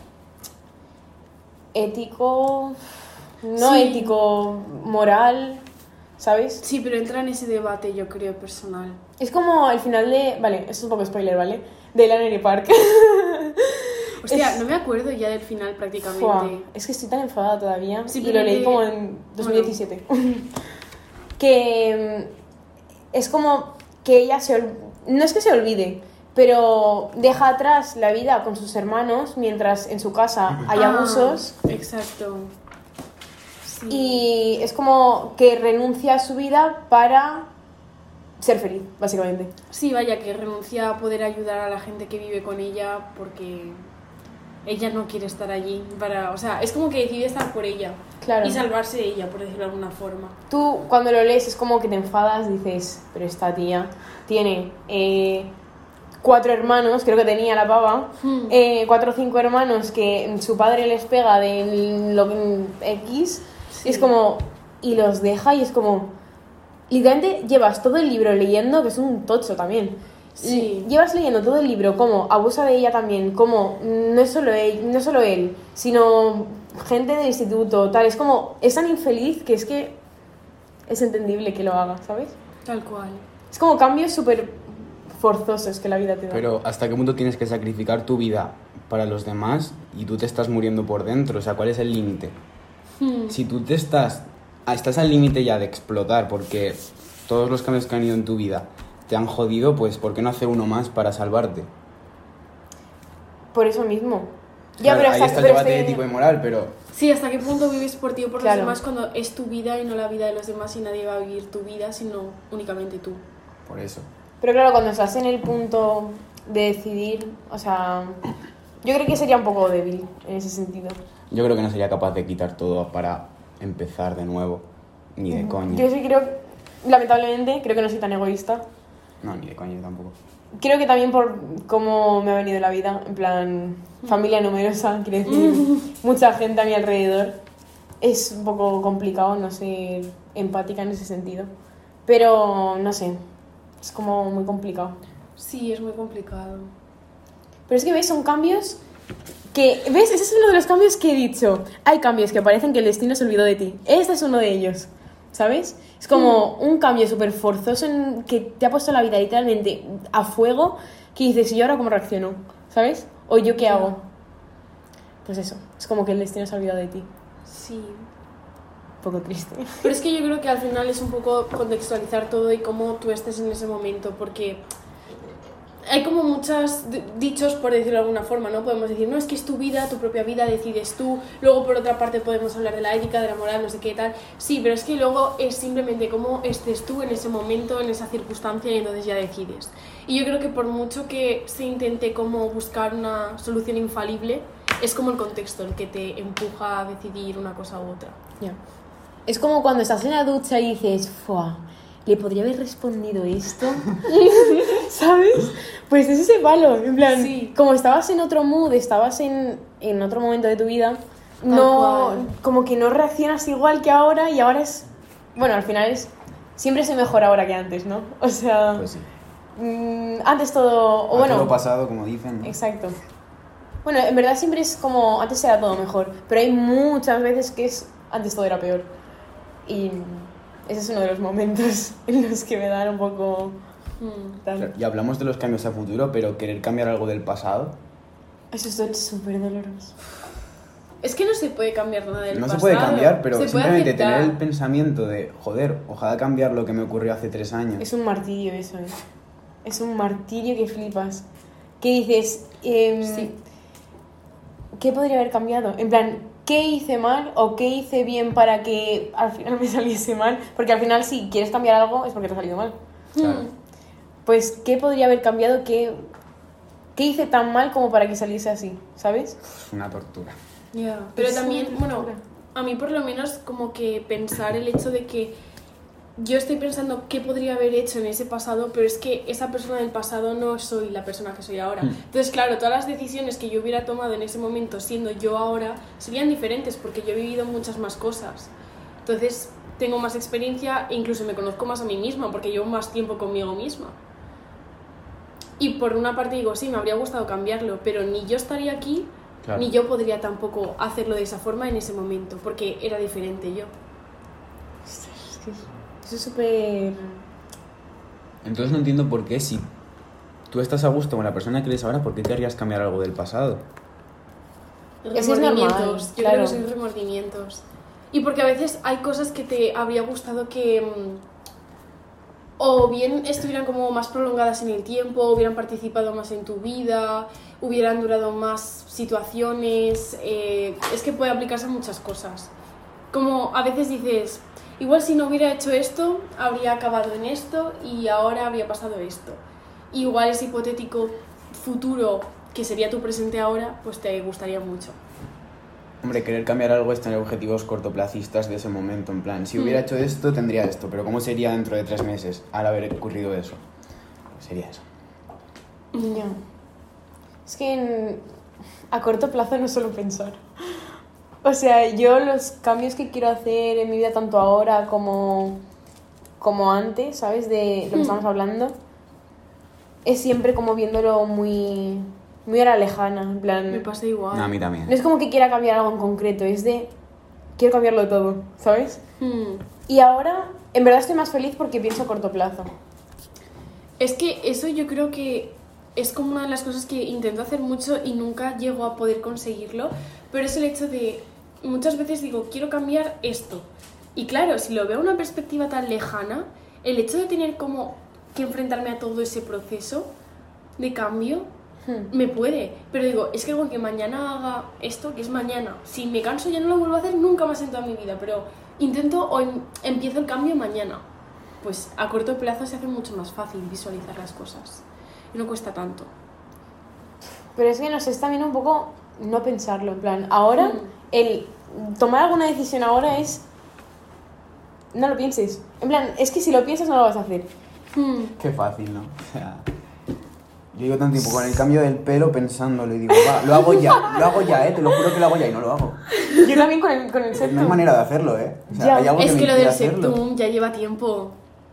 ético, no ético, moral, ¿sabes? Sí, pero entra en ese debate, yo creo, personal. Es como el final de... Vale, esto es un poco spoiler, ¿vale? De Lanny Park. Hostia, no me acuerdo ya del final prácticamente. Fua, es que estoy tan enfadada todavía. Sí, y lo leí como en 2017. Bueno. Que es como que ella no es que se olvide, pero deja atrás la vida con sus hermanos mientras en su casa hay abusos. Exacto. Sí. Y es como que renuncia a su vida para ser feliz, básicamente. Sí, vaya, que renuncia a poder ayudar a la gente que vive con ella porque ella no quiere estar allí para... O sea, es como que decide estar por ella. Claro. Y salvarse de ella, por decirlo de alguna forma. Tú, cuando lo lees, es como que te enfadas, dices, pero esta tía tiene 4 hermanos, creo que tenía la pava, 4 o 5 hermanos que su padre les pega de lo X, sí. Y es como... Y los deja y es como... Literalmente llevas todo el libro leyendo, que es un tocho también. Sí. Llevas leyendo todo el libro, cómo abusa de ella también, cómo no es solo él, sino gente del instituto, tal. Es como, es tan infeliz que es entendible que lo haga, ¿sabes? Tal cual. Es como cambios súper forzosos que la vida te da. Pero ¿hasta qué punto tienes que sacrificar tu vida para los demás y tú te estás muriendo por dentro? O sea, ¿cuál es el límite? Si tú estás al límite ya de explotar porque todos los cambios que han ido en tu vida te han jodido, pues ¿por qué no hacer uno más para salvarte? Por eso mismo. Claro, ahí está el debate ético y moral, pero... Sí, ¿hasta qué punto vives por ti o por claro. los demás cuando es tu vida y no la vida de los demás y nadie va a vivir tu vida, sino únicamente tú? Por eso. Pero claro, cuando estás en el punto de decidir, o sea... Yo creo que sería un poco débil en ese sentido. Yo creo que no sería capaz de quitar todo para empezar de nuevo, ni de coña. Yo sí creo, lamentablemente, creo que no soy tan egoísta. No, ni de coña, yo tampoco. Creo que también por cómo me ha venido la vida, en plan, familia numerosa, quiere decir, mucha gente a mi alrededor. Es un poco complicado no ser empática en ese sentido. Pero, no sé, es como muy complicado. Sí, es muy complicado. Pero es que, ¿ves? Son cambios que... ¿Ves? Ese es uno de los cambios que he dicho. Hay cambios que parecen que el destino se olvidó de ti. Este es uno de ellos, ¿sabes? Es como un cambio súper forzoso que te ha puesto la vida literalmente a fuego, que dices, ¿y yo ahora cómo reacciono? ¿Sabes? ¿O yo qué hago? Pues eso, es como que el destino se ha olvidado de ti. Sí. Un poco triste. Pero es que yo creo que al final es un poco contextualizar todo y cómo tú estés en ese momento, porque... Hay como muchos dichos, por decirlo de alguna forma, ¿no? Podemos decir, no, es que es tu vida, tu propia vida, decides tú. Luego, por otra parte, podemos hablar de la ética, de la moral, no sé qué tal. Sí, pero es que luego es simplemente cómo estés tú en ese momento, en esa circunstancia, y entonces ya decides. Y yo creo que por mucho que se intente como buscar una solución infalible, es como el contexto el que te empuja a decidir una cosa u otra. Ya. Es como cuando estás en la ducha y dices, ¡fua! ¿Le podría haber respondido esto? ¿Sabes? Pues es ese palo, en plan, sí. Como estabas en otro mood, estabas en en otro momento de tu vida, no, cual. como que no reaccionas igual que ahora y ahora es, bueno, al final es, siempre soy mejor ahora que antes, ¿no? O sea, Pues sí. Antes todo, o A bueno, todo pasado, como dicen, ¿no? exacto. Bueno, en verdad siempre es como, antes era todo mejor, pero hay muchas veces que es, antes todo era peor. Y ese es uno de los momentos en los que me dan un poco... tal. Claro, y hablamos de los cambios a futuro, pero querer cambiar algo del pasado Eso es súper doloroso. Es que no se puede cambiar nada del no pasado. se puede cambiar, pero Se puede simplemente aceptar. tener el pensamiento de, joder, ojalá cambiar lo que me ocurrió hace 3 años. Es un martirio eso, ¿eh? Es un martirio que flipas. ¿Qué dices? Sí. ¿Qué podría haber cambiado? En plan, ¿qué hice mal o qué hice bien para que al final me saliese mal? Porque al final si quieres cambiar algo es porque te ha salido mal. Claro. Pues, ¿qué podría haber cambiado? ¿Qué hice tan mal como para que saliese así? ¿Sabes? Es una tortura. Ya, pero Es también, una bueno, locura. a mí por lo menos como que pensar el hecho de que yo estoy pensando qué podría haber hecho en ese pasado, pero es que esa persona del pasado no soy la persona que soy ahora. Entonces, claro, todas las decisiones que yo hubiera tomado en ese momento siendo yo ahora serían diferentes porque yo he vivido muchas más cosas. Entonces, tengo más experiencia e incluso me conozco más a mí misma porque llevo más tiempo conmigo misma. Y por una parte digo, sí, me habría gustado cambiarlo, pero ni yo estaría aquí, Claro. ni yo podría tampoco hacerlo de esa forma en ese momento, porque era diferente yo. Es que eso es súper... Entonces no entiendo por qué, si tú estás a gusto con la persona que eres ahora, ¿por qué querrías cambiar algo del pasado? Eso es normal, Remordimientos, yo claro. creo que son remordimientos. Y porque a veces hay cosas que te habría gustado que o bien estuvieran como más prolongadas en el tiempo, hubieran participado más en tu vida, hubieran durado más situaciones, es que puede aplicarse a muchas cosas. Como a veces dices, igual si no hubiera hecho esto, habría acabado en esto y ahora habría pasado esto. Igual ese hipotético futuro que sería tu presente ahora, pues te gustaría mucho. Hombre, querer cambiar algo es tener objetivos cortoplacistas de ese momento, en plan, si hubiera hecho esto, tendría esto, pero ¿cómo sería dentro de 3 meses al haber ocurrido eso? Pues sería eso. Ya. Es que a corto plazo no suelo pensar. O sea, yo los cambios que quiero hacer en mi vida, tanto ahora como antes, ¿sabes? De lo que estamos hablando, es siempre como viéndolo muy a la lejana, en plan... Me pasa igual. No, a mí también. No es como que quiera cambiar algo en concreto, es de... Quiero cambiarlo todo, ¿sabes? Hmm. Y ahora, en verdad estoy más feliz porque pienso a corto plazo. Es que eso yo creo que es como una de las cosas que intento hacer mucho y nunca llego a poder conseguirlo, pero es el hecho de, muchas veces digo, quiero cambiar esto. Y claro, si lo veo en una perspectiva tan lejana, el hecho de tener como que enfrentarme a todo ese proceso de cambio, me puede. Pero digo, es que algo que mañana haga esto, que es mañana, si me canso ya no lo vuelvo a hacer nunca más en toda mi vida, pero intento o empiezo el cambio mañana. Pues a corto plazo se hace mucho más fácil visualizar las cosas y no cuesta tanto. Pero es que no sé, es también un poco no pensarlo, en plan, ahora, el tomar alguna decisión ahora es... No lo pienses. En plan, es que si lo piensas no lo vas a hacer. Qué fácil, ¿no? O sea, yo llevo tanto tiempo con el cambio del pelo pensándolo y digo, va, lo hago ya, te lo juro que lo hago ya y no lo hago. Yo también con el No hay septum. manera de hacerlo, O sea, Ya. hay algo Es me que lo impide del hacerlo. septum ya lleva tiempo.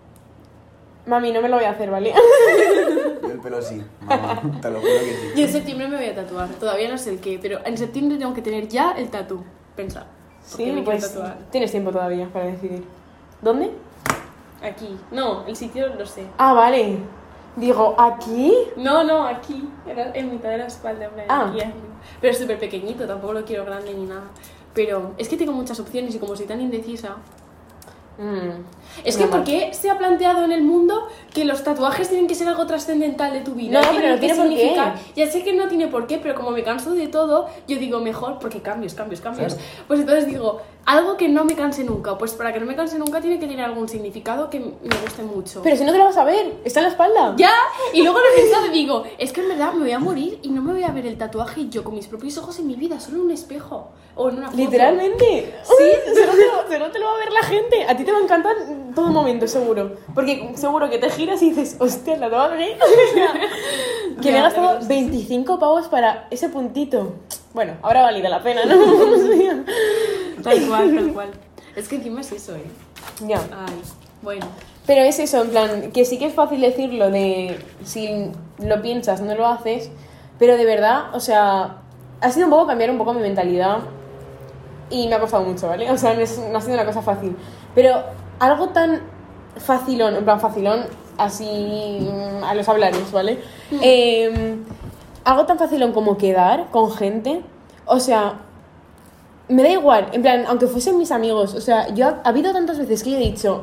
Mami, no me lo voy a hacer, ¿vale? Yo el pelo sí, mamá, te lo juro que sí. Yo en septiembre me voy a tatuar, todavía no sé el qué, pero en septiembre tengo que tener ya el tatu. Pensar. Porque Sí, me pues quiero tatuar. tienes tiempo todavía para decidir. ¿Dónde? Aquí. No, el sitio lo sé. Ah, vale. Digo, ¿aquí? No, aquí. Era en mitad de la espalda. En plan, Ah. aquí, aquí. Pero es súper pequeñito, tampoco lo quiero grande ni nada. Pero es que tengo muchas opciones y como soy tan indecisa... Es que, ¿por qué se ha planteado en el mundo que los tatuajes tienen que ser algo trascendental de tu vida? No, ¿Qué pero no tiene por qué. significa? Ya sé que no tiene por qué, pero como me canso de todo, yo digo mejor, porque cambios. Claro. Pues entonces digo, Algo que no me canse nunca. Pues para que no me canse nunca tiene que tener algún significado que me guste mucho. Pero si no te lo vas a ver, está en la espalda. Ya, y luego lo he pensado y digo, es que en verdad me voy a morir y no me voy a ver el tatuaje yo con mis propios ojos en mi vida, solo en un espejo o en una foto. Literalmente. Sí, Seguro te lo va a ver la gente. A ti te va a encantar en todo momento, seguro. Porque seguro que te giras y dices, hostia, la tatuaje. Que Ya, me he gastado la verdad es que 25 pavos para ese puntito. Bueno, ahora valida la pena, ¿no? Tal cual, tal cual. Es que encima es eso, Ya. Ay, bueno. Pero es eso, en plan, que sí que es fácil decirlo de si lo piensas, no lo haces, pero de verdad, o sea, ha sido un poco cambiar un poco mi mentalidad y me ha costado mucho, ¿vale? O sea, no ha sido una cosa fácil. Pero algo tan facilón, en plan facilón, así a los hablares, ¿vale? Algo tan facilón como quedar con gente, o sea, me da igual, en plan, aunque fuesen mis amigos, o sea, ha habido tantas veces que yo he dicho,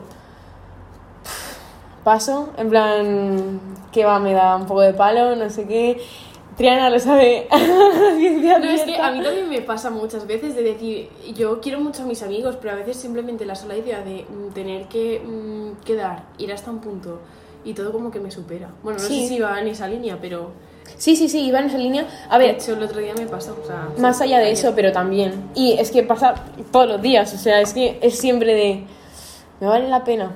paso, en plan, que va, me da un poco de palo, no sé qué. Triana lo sabe. No, es que a mí también me pasa muchas veces de decir, yo quiero mucho a mis amigos, pero a veces simplemente la sola idea de tener que quedar, ir hasta un punto y todo como que me supera. Bueno, no Sí. sé si va en esa línea, pero Sí, iba en esa línea. A de ver, hecho el otro día me pasó. O sea, más allá de ayer. eso, pero también. Y es que pasa todos los días, o sea, es que es siempre de, ¿me vale la pena?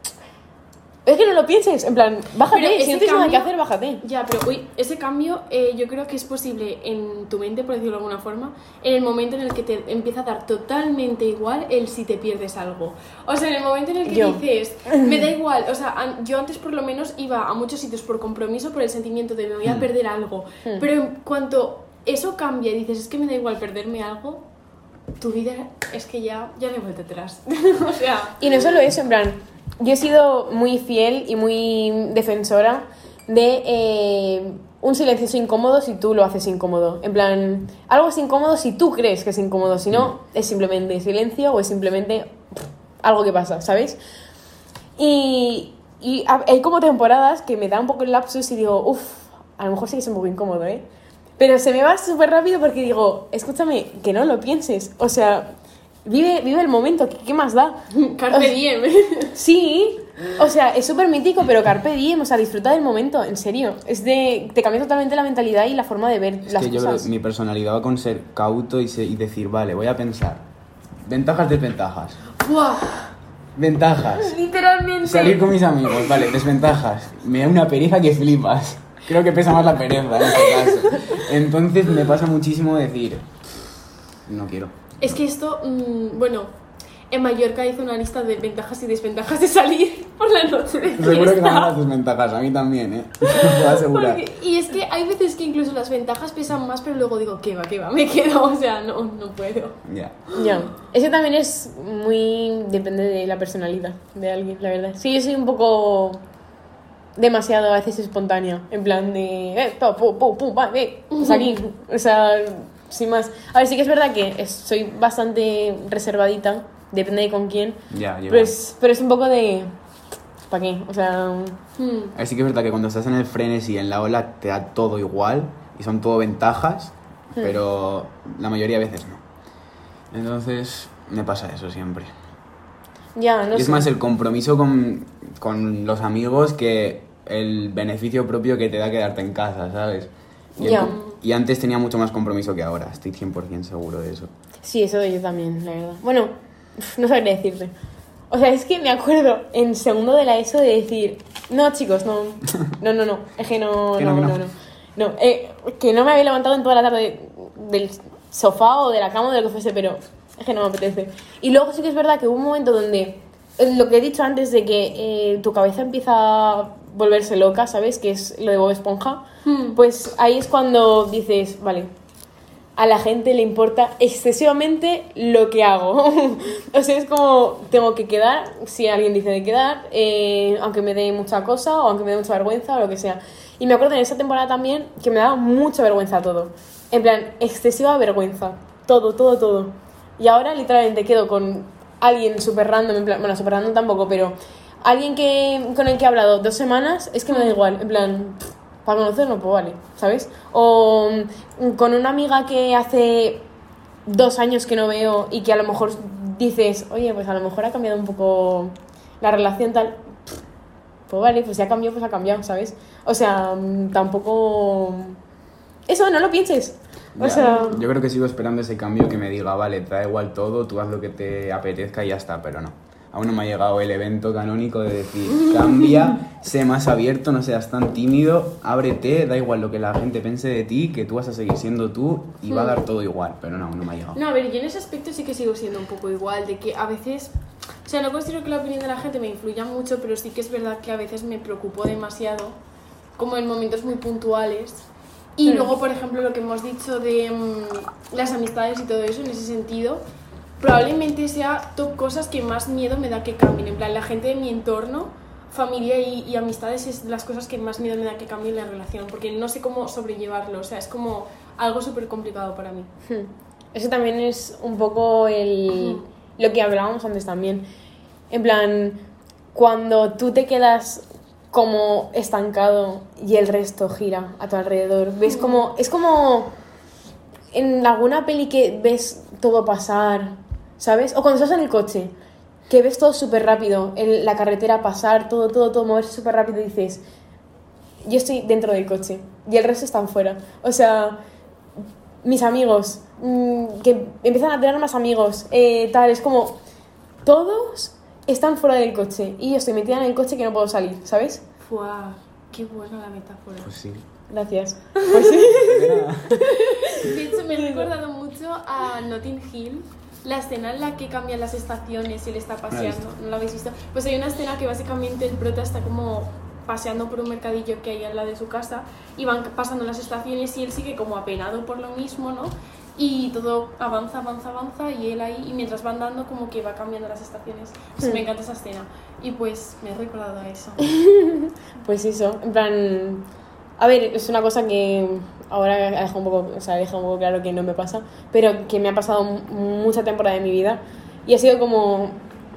Es que no lo pienses, en plan, bájate, Pero si ese no tienes nada que cambio- hacer, bájate. Ya, pero ese cambio yo creo que es posible en tu mente, por decirlo de alguna forma, en el momento en el que te empieza a dar totalmente igual el si te pierdes algo. O sea, en el momento en el que Yo. dices, me da igual, o sea, yo antes por lo menos iba a muchos sitios por compromiso, por el sentimiento de me voy a perder algo. Pero en cuanto eso cambia y dices, es que me da igual perderme algo, tu vida es que ya no hay vuelta atrás. O sea, Y no solo eso, en plan, yo he sido muy fiel y muy defensora de un silencioso incómodo si tú lo haces incómodo. En plan, algo es incómodo si tú crees que es incómodo, si no, es simplemente silencio o es simplemente algo que pasa, ¿sabes? Y hay como temporadas que me da un poco el lapsus y digo, uff, a lo mejor sí que es un poco incómodo, ¿eh? Pero se me va súper rápido porque digo, escúchame, que no lo pienses, o sea, vive el momento, ¿qué más da? carpe diem. Sí, o sea, es súper mítico, pero carpe diem, o sea, disfruta del momento, en serio. Te cambia totalmente la mentalidad y la forma de ver Es las que yo creo cosas. que mi personalidad va con ser cauto y decir, vale, voy a pensar. Ventajas, desventajas. ¡Buah! Ventajas. Literalmente. Salir con mis amigos, vale, desventajas. Me da una pereza que flipas. Creo que pesa más la pereza en este caso. Entonces me pasa muchísimo decir, no quiero. Es que esto, bueno, en Mallorca hice una lista de ventajas y desventajas de salir por la noche de Seguro que fiesta. también las desventajas, a mí también, ¿eh? Te lo puedo asegurar. Y es que hay veces que incluso las ventajas pesan más, pero luego digo, ¿qué va? Me quedo, o sea, no puedo. Ya. Ya, eso también es muy... depende de la personalidad de alguien, la verdad. Sí, yo soy un poco demasiado a veces espontánea, en plan de... va, pues aquí, o sea, sin más. A ver, sí que es verdad que soy bastante reservadita, depende de con quién, Ya, yo. pero es un poco de... ¿Para qué? O sea... Así que es verdad que cuando estás en el frenesí, en la ola, te da todo igual y son todo ventajas, pero la mayoría de veces no. Entonces, me pasa eso siempre. Ya, no Y es sé. más el compromiso con los amigos que el beneficio propio que te da quedarte en casa, ¿sabes? Ya. Y antes tenía mucho más compromiso que ahora, estoy 100% seguro de eso. Sí, eso yo también, la verdad. Bueno, no sabría decirte. O sea, es que me acuerdo en segundo de la ESO de decir, no, chicos, no, es que no, Que no, no, que no, no. no. Que no me había levantado en toda la tarde del sofá o de la cama o de lo que fuese, pero es que no me apetece. Y luego sí que es verdad que hubo un momento donde, lo que he dicho antes de que tu cabeza empieza a volverse loca, ¿sabes? Que es lo de Bob Esponja. Pues ahí es cuando dices, vale, a la gente le importa excesivamente lo que hago. O sea, es como, tengo que quedar, si alguien dice de quedar, aunque me dé mucha cosa o aunque me dé mucha vergüenza o lo que sea. Y me acuerdo en esa temporada también que me daba mucha vergüenza todo. En plan, excesiva vergüenza. Todo. Y ahora literalmente quedo con alguien súper random, en plan, bueno, súper random tampoco, pero alguien con el que he hablado 2 semanas, es que me da igual, en plan... Para conocerlo, pues vale, ¿sabes? O con una amiga que hace 2 años que no veo y que a lo mejor dices, oye, pues a lo mejor ha cambiado un poco la relación tal, pues vale, pues si ha cambiado, pues ha cambiado, ¿sabes? O sea, tampoco... Eso, no lo pienses. O Ya, sea... yo creo que sigo esperando ese cambio que me diga, vale, te da igual todo, tú haz lo que te apetezca y ya está, pero no. Aún no me ha llegado el evento canónico de decir, cambia, sé más abierto, no seas tan tímido, ábrete, da igual lo que la gente piense de ti, que tú vas a seguir siendo tú y va a dar todo igual, pero no, no me ha llegado. No, a ver, yo en ese aspecto sí que sigo siendo un poco igual, de que a veces... O sea, no considero que la opinión de la gente me influya mucho, pero sí que es verdad que a veces me preocupo demasiado, como en momentos muy puntuales. Y luego, por ejemplo, lo que hemos dicho de las amistades y todo eso, en ese sentido, probablemente sea top cosas que más miedo me da que cambien. En plan, la gente de mi entorno, familia y amistades es las cosas que más miedo me da que cambien la relación, porque no sé cómo sobrellevarlo, o sea, es como algo súper complicado para mí. Eso también es un poco lo que hablábamos antes también. En plan, cuando tú te quedas como estancado y el resto gira a tu alrededor, ves como... Es como en alguna peli que ves todo pasar, ¿sabes? O cuando estás en el coche, que ves todo súper rápido, en la carretera pasar, todo moverse súper rápido y dices, yo estoy dentro del coche y el resto están fuera. O sea, mis amigos, que empiezan a tener más amigos, tal, es como, todos están fuera del coche y yo estoy metida en el coche que no puedo salir, ¿sabes? ¡Fua! ¡Qué buena la metáfora! Pues sí. Gracias. Pues sí. De hecho, me he recordado mucho a Notting Hill, la escena en la que cambian las estaciones y él está paseando. ¿No la habéis visto? Pues hay una escena que básicamente el prota está como paseando por un mercadillo que hay al lado de su casa y van pasando las estaciones y él sigue como apenado por lo mismo, ¿no? Y todo avanza y él ahí, y mientras van dando como que va cambiando las estaciones. Pues me encanta esa escena y pues me he recordado a eso. Pues eso, en plan... A ver, es una cosa que ahora he dejado un poco claro que no me pasa, pero que me ha pasado mucha temporada de mi vida y ha sido como...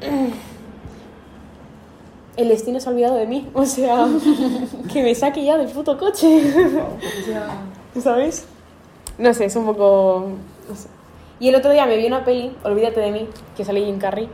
El destino se ha olvidado de mí, o sea, que me saque ya del puto coche. ¿Sabes? No sé, es un poco... No sé. Y el otro día me vi una peli, Olvídate de mí, que sale Jim Carrey,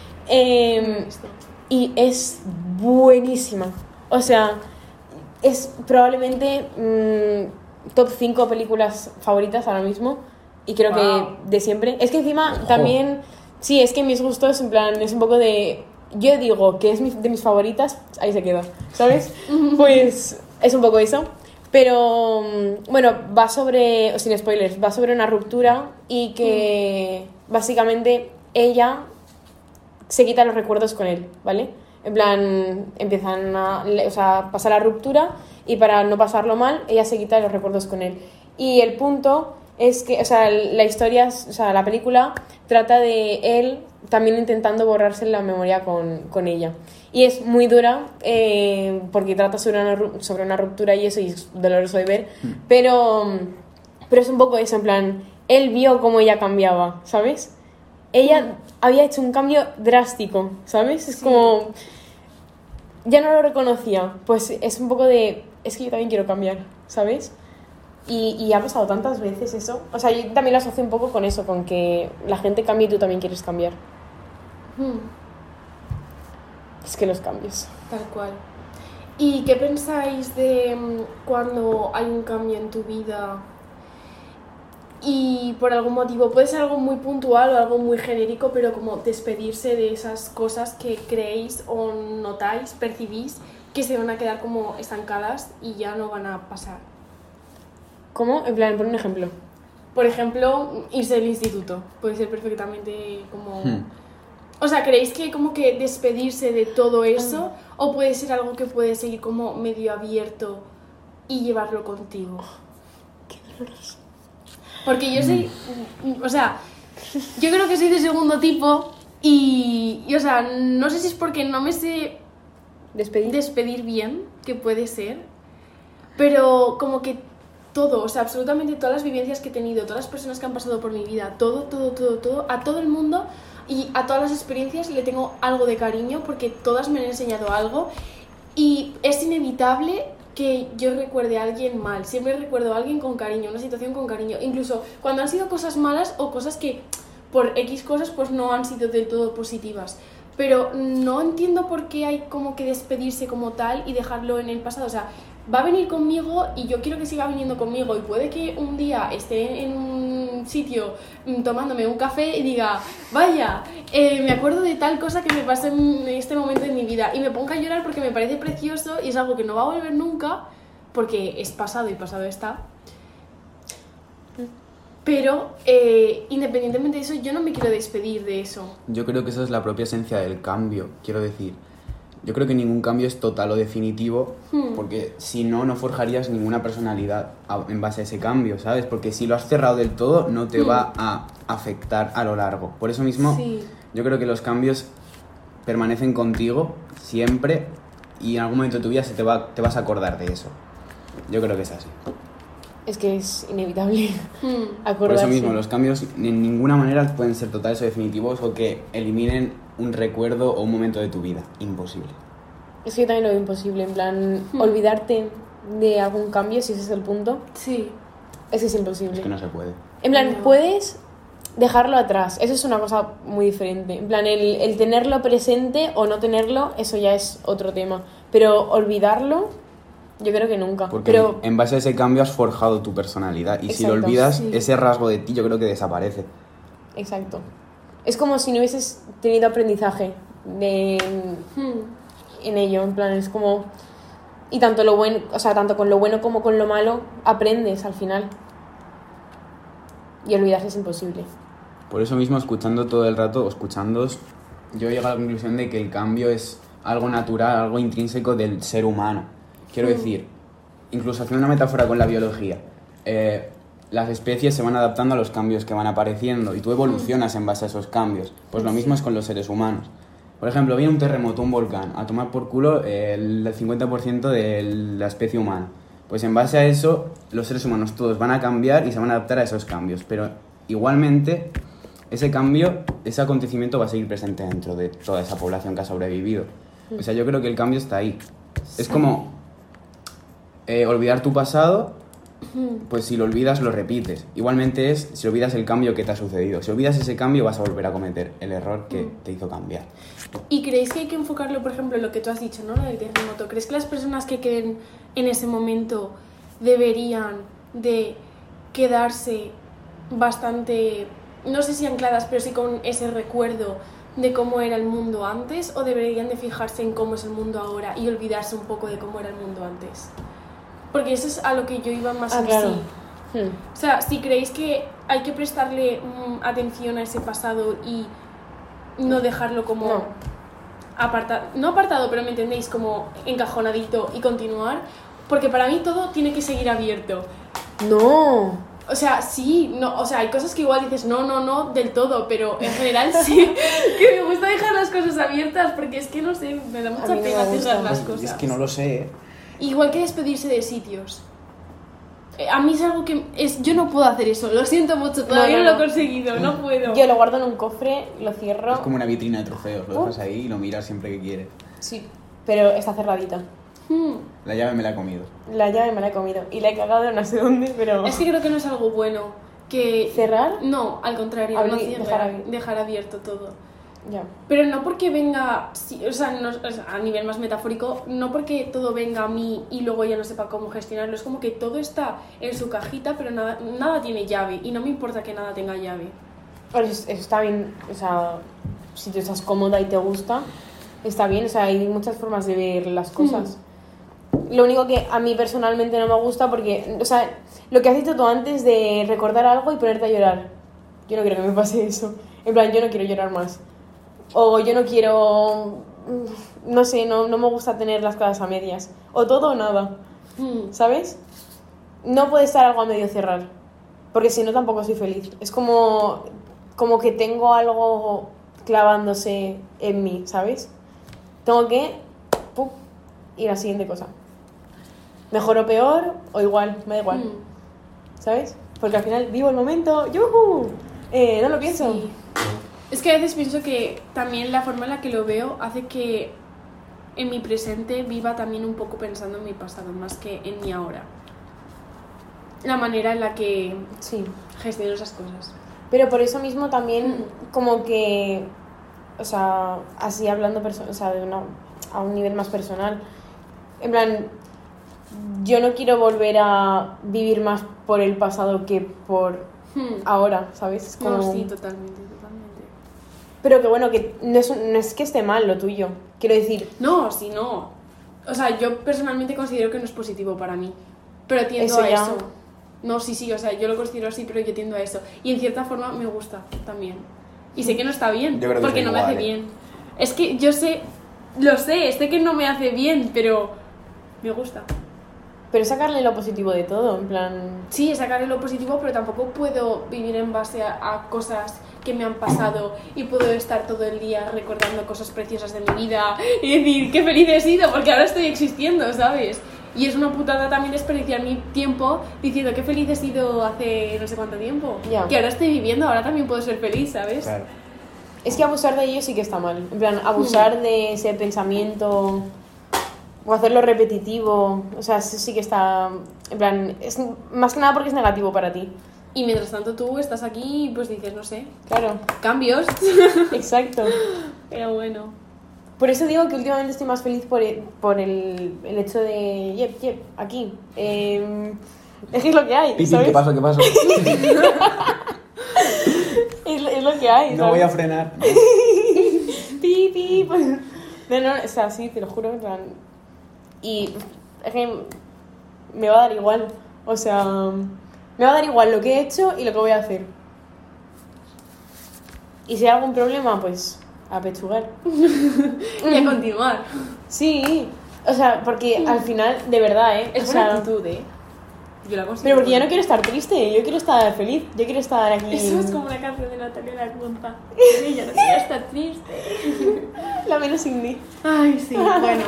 y es buenísima. O sea, es probablemente top 5 películas favoritas ahora mismo, y creo que de siempre. Es que encima también... Sí, es que mis gustos, en plan, es un poco de... Yo digo que es de mis favoritas, ahí se queda, ¿sabes? Pues es un poco eso. Pero, bueno, va sobre, sin spoilers, va sobre una ruptura y que básicamente ella se quita los recuerdos con él, ¿vale? En plan, empiezan a pasar la ruptura y para no pasarlo mal, ella se quita los recuerdos con él. Y el punto es que, o sea, la historia, o sea, la película trata de él también intentando borrarse la memoria con ella. Y es muy dura porque trata sobre una ruptura y eso, y es doloroso de ver, pero es un poco eso, en plan, él vio cómo ella cambiaba, ¿sabes? Ella había hecho un cambio drástico, ¿sabes? Es como... Ya no lo reconocía, pues es un poco de... Es que yo también quiero cambiar, ¿sabes? Y ha pasado tantas veces eso. O sea, yo también lo asocio un poco con eso, con que la gente cambia y tú también quieres cambiar. Es que los cambios. Tal cual. ¿Y qué pensáis de cuando hay un cambio en tu vida y por algún motivo, puede ser algo muy puntual o algo muy genérico, pero como despedirse de esas cosas que creéis o notáis, percibís que se van a quedar como estancadas y ya no van a pasar? ¿Cómo? En plan, por un ejemplo. Por ejemplo, irse del instituto. Puede ser perfectamente como... O sea, ¿creéis que como que despedirse de todo eso o puede ser algo que puede seguir como medio abierto y llevarlo contigo? Qué doloroso. Porque yo soy... O sea, yo creo que soy de segundo tipo y o sea, no sé si es porque no me sé despedir bien, que puede ser, pero como que todo, o sea, absolutamente todas las vivencias que he tenido, todas las personas que han pasado por mi vida, todo, a todo el mundo y a todas las experiencias le tengo algo de cariño porque todas me han enseñado algo y es inevitable que yo recuerde a alguien mal. Siempre recuerdo a alguien con cariño, una situación con cariño, incluso cuando han sido cosas malas o cosas que por X cosas pues no han sido del todo positivas. Pero no entiendo por qué hay como que despedirse como tal y dejarlo en el pasado. O sea, va a venir conmigo y yo quiero que siga viniendo conmigo. Y puede que un día esté en un sitio tomándome un café y diga, vaya, me acuerdo de tal cosa que me pasó en este momento de mi vida. Y me ponga a llorar porque me parece precioso y es algo que no va a volver nunca porque es pasado y pasado está. Pero independientemente de eso, yo no me quiero despedir de eso. Yo creo que esa es la propia esencia del cambio, quiero decir. Yo creo que ningún cambio es total o definitivo, porque si no, no forjarías ninguna personalidad en base a ese cambio, ¿sabes? Porque si lo has cerrado del todo, no te va a afectar a lo largo. Por eso mismo, Sí. yo creo que los cambios permanecen contigo siempre y en algún momento de tu vida te vas a acordar de eso. Yo creo que es así. Es que es inevitable Por acordarse. eso mismo, los cambios en ninguna manera pueden ser totales o definitivos o que eliminen un recuerdo o un momento de tu vida. Imposible. Es que yo también lo veo imposible, en plan, olvidarte de algún cambio, si ese es el punto, Sí. es que es imposible. Es que no se puede. En plan, No. puedes dejarlo atrás, eso es una cosa muy diferente. En plan, el tenerlo presente o no tenerlo, eso ya es otro tema. Pero olvidarlo, yo creo que nunca. Porque Pero en base a ese cambio has forjado tu personalidad y si lo Exacto, olvidas, sí. ese rasgo de ti yo creo que desaparece. exacto. Es como si no hubieses tenido aprendizaje en ello, en plan, es como... Y tanto lo bueno, o sea, tanto con lo bueno como con lo malo, aprendes al final. Y olvidarse es imposible. Por eso mismo, escuchando todo el rato, o escuchándoos, yo llego a la conclusión de que el cambio es algo natural, algo intrínseco del ser humano. Quiero decir, incluso haciendo una metáfora con la biología, las especies se van adaptando a los cambios que van apareciendo y tú evolucionas en base a esos cambios. Pues lo mismo es con los seres humanos. Por ejemplo, viene un terremoto, un volcán, a tomar por culo el 50% de la especie humana. Pues en base a eso, los seres humanos todos van a cambiar y se van a adaptar a esos cambios. Pero igualmente, ese cambio, ese acontecimiento va a seguir presente dentro de toda esa población que ha sobrevivido. O sea, yo creo que el cambio está ahí. Es como olvidar tu pasado, pues si lo olvidas, lo repites. Igualmente es si olvidas el cambio que te ha sucedido. Si olvidas ese cambio, vas a volver a cometer el error que te hizo cambiar. ¿Y creéis que hay que enfocarlo, por ejemplo, en lo que tú has dicho, ¿no? Lo del terremoto? ¿Crees que las personas que queden en ese momento deberían de quedarse bastante, no sé si ancladas, pero sí con ese recuerdo de cómo era el mundo antes, o deberían de fijarse en cómo es el mundo ahora y olvidarse un poco de cómo era el mundo antes? Porque eso es a lo que yo iba más en claro. sí. O sea, si creéis que hay que prestarle atención a ese pasado y no dejarlo como No. no apartado, pero me entendéis, como encajonadito y continuar, porque para mí todo tiene que seguir abierto. No. O sea, sí, no, o sea, hay cosas que igual dices no del todo, pero en general sí, que me gusta dejar las cosas abiertas porque es que no sé, me da mucha mí no pena me gusta. cerrar las cosas. Es que no lo sé. Igual que despedirse de sitios. A mí es algo que yo no puedo hacer eso, lo siento mucho, todavía no, lo he conseguido, no puedo. Yo lo guardo en un cofre, lo cierro. Es como una vitrina de trofeos. Lo dejas ahí y lo miras siempre que quieres. Sí, pero está cerradita. La llave me la he comido. La llave me la he comido y la he cagado no sé dónde, pero... Es que creo que no es algo bueno que... ¿Cerrar? No, al contrario, Abrir, no cierrar, dejar abierto. dejar abierto todo. Ya. Pero no porque venga, o sea, a nivel más metafórico, no porque todo venga a mí y luego ya no sepa cómo gestionarlo, es como que todo está en su cajita, pero nada tiene llave y no me importa que nada tenga llave. Pero eso está bien, o sea, si tú estás cómoda y te gusta, está bien, o sea, hay muchas formas de ver las cosas. Lo único que a mí personalmente no me gusta porque, o sea, lo que has dicho tú antes de recordar algo y ponerte a llorar, yo no quiero que me pase eso. En plan, yo no quiero llorar más. O yo no quiero, no sé, no me gusta tener las cosas a medias. O todo o nada, ¿sabes? No puede estar algo a medio cerrar, porque si no tampoco soy feliz. Es como que tengo algo clavándose en mí, ¿sabes? Tengo que ir a la siguiente cosa. Mejor o peor, o igual, me da igual, ¿sabes? Porque al final vivo el momento, ¡yujú! No lo pienso. Sí. Es que a veces pienso que también la forma en la que lo veo hace que en mi presente viva también un poco pensando en mi pasado, más que en mi ahora. La manera en la que Sí. gestiono esas cosas. Pero por eso mismo también como que, o sea, así hablando o sea, a un nivel más personal, en plan, yo no quiero volver a vivir más por el pasado que por ahora, ¿sabes? Es como... No, sí, totalmente. Pero que bueno, que no es que esté mal lo tuyo, quiero decir... No, sí, no. O sea, yo personalmente considero que no es positivo para mí. Pero tiendo Eso a ya. eso. No, sí, o sea, yo lo considero así, pero yo tiendo a eso. Y en cierta forma me gusta también. Y sé que no está bien, Yo creo que porque soy no me hace igual, bien. Es que yo sé que no me hace bien, pero me gusta. Pero sacarle lo positivo de todo, en plan... Sí, sacarle lo positivo, pero tampoco puedo vivir en base a cosas que me han pasado y puedo estar todo el día recordando cosas preciosas de mi vida y decir qué feliz he sido porque ahora estoy existiendo, ¿sabes? Y es una putada también desperdiciar mi tiempo diciendo qué feliz he sido hace no sé cuánto tiempo. Ya. Que ahora estoy viviendo, ahora también puedo ser feliz, ¿sabes? Claro. Es que abusar de ello sí que está mal. En plan, abusar de ese pensamiento o hacerlo repetitivo. O sea, sí que está... En plan, es más que nada porque es negativo para ti. Y mientras tanto tú estás aquí y pues dices, no sé, Claro, cambios. exacto. Pero bueno. Por eso digo que últimamente estoy más feliz por el hecho de... Yep, aquí. Es que es lo que hay, Pipi, ¿sabes? ¿qué pasó? Es lo que hay, No ¿sabes? voy a frenar. Pipi. No, o sea, sí, te lo juro, en plan... Y es que me va a dar igual. O sea, me va a dar igual lo que he hecho y lo que voy a hacer. Y si hay algún problema, pues a pechugar. Y a continuar. Sí, o sea, porque al final, de verdad, ¿eh? Es O buena sea, actitud, ¿eh? Yo la pero considero porque yo no buena. quiero estar triste, yo quiero estar feliz, yo quiero estar aquí. Eso es como la canción de Natalia Lacuenta. Ella no quiere estar triste. La menos indie. Ay, sí, bueno.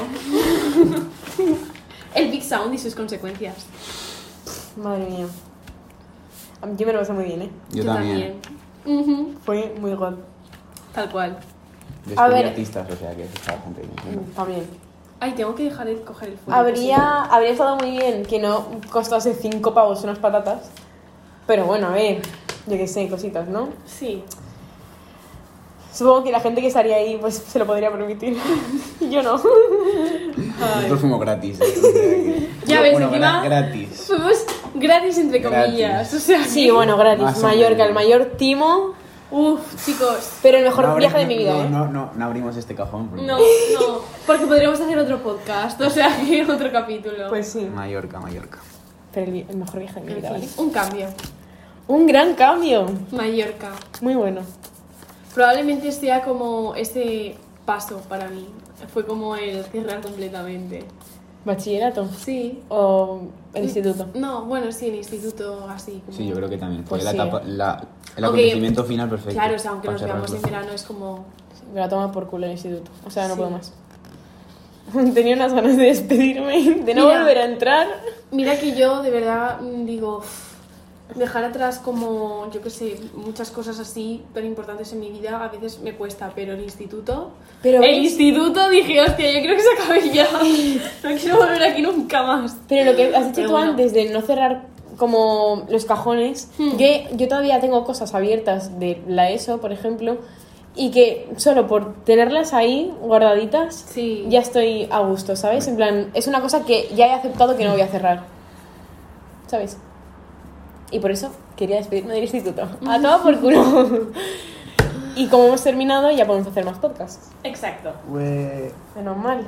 El Big Sound y sus consecuencias. Madre mía. Yo me lo pasé muy bien, ¿eh? Yo también. Ujú, Fue muy god. tal cual. A Descubrí ver. artistas, o sea que está bastante bien. También. Ay, tengo que dejar de coger el fuego. Habría estado muy bien que no costase 5 pavos unas patatas. Pero bueno, a ver, yo qué sé, cositas, ¿no? Sí. Supongo que la gente que estaría ahí pues se lo podría permitir. Yo no. Nosotros fuimos gratis. O sea que- Ya ves, bueno, encima- gratis. Fuimos gratis entre Gratis. comillas. O sea, Sí, bueno, gratis. Más o Mallorca, menos. el mayor timo, Uf, chicos. pero el mejor No viaje de abri- mi vida, no, ¿eh? no abrimos este cajón. porque- No, porque podríamos hacer otro podcast, o sea, que otro capítulo. Pues sí. Mallorca. Pero el mejor viaje de mi en vida, fin, ¿vale? un cambio. Un gran cambio. Mallorca. Muy bueno. Probablemente sea como ese paso para mí. Fue como el cerrar completamente. ¿Bachillerato? Sí. ¿O el instituto? No, bueno, sí, el instituto así. Como... Sí, yo creo que también. Fue Pues la sí, etapa, el Aunque- acontecimiento final perfecto. Claro, o sea, aunque para nos veamos en cerrarlo. verano es como... Me la toma por culo el instituto. O sea, no Sí. puedo más. Tenía unas ganas de despedirme, de no Mira. volver a entrar. Mira que yo de verdad digo, dejar atrás como, yo qué sé, muchas cosas así tan importantes en mi vida a veces me cuesta, pero el instituto... Pero el ves- instituto dije, hostia, yo creo que se acabe ya. No quiero volver aquí nunca más. Pero lo que has dicho Pero tú bueno. antes de no cerrar como los cajones, que yo todavía tengo cosas abiertas de la ESO, por ejemplo, y que solo por tenerlas ahí guardaditas, Sí. ya estoy a gusto, ¿sabes? En plan, es una cosa que ya he aceptado que no voy a cerrar, ¿sabes? Y por eso quería despedirme del instituto. A todo por culo. Y como hemos terminado, ya podemos hacer más podcasts. Exacto. Menos mal.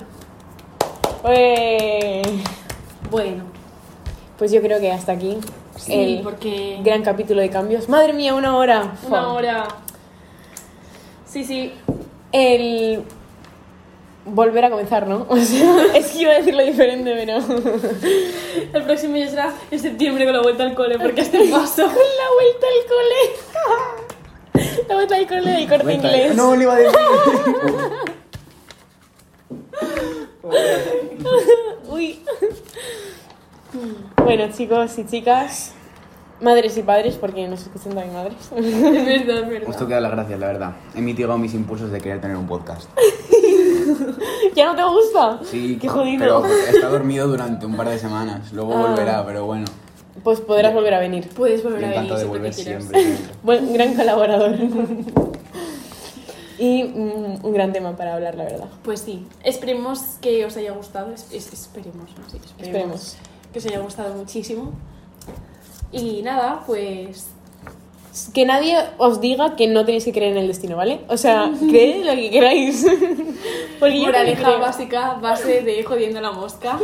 Bueno, Pues yo creo que hasta aquí sí, el porque gran capítulo de cambios. Madre mía, 1 hora. una Fua. hora... Sí, sí. El volver a comenzar, ¿no? O sea, es que iba a decirlo diferente, pero... El próximo ya será en septiembre con la vuelta al cole, porque este paso... Con la vuelta al cole. La vuelta al cole del Corte Vuelta. Inglés. No, le iba a decir. Uy. Bueno, chicos y chicas, madres y padres, porque nos escuchan también madres. Es verdad, es verdad. Justo que dar las gracias, la verdad. He mitigado mis impulsos de querer tener un podcast. ¿Ya no te gusta? Sí, Qué jodido. pero está dormido durante un par de semanas. Luego Ah. volverá, pero bueno. pues podrás volver a venir. Puedes volver Yo a venir encantado de siempre que volver quieras. siempre. Buen, gran colaborador. Y un gran tema para hablar, la verdad. Pues sí, esperemos que os haya gustado. Esperemos, ¿no? Sí, Esperemos. que os haya gustado muchísimo. Y nada, pues Que nadie os diga que no tenéis que creer en el destino, ¿vale? O sea, creed lo que queráis. Porque yo moraleja creo. básica, base de jodiendo la mosca.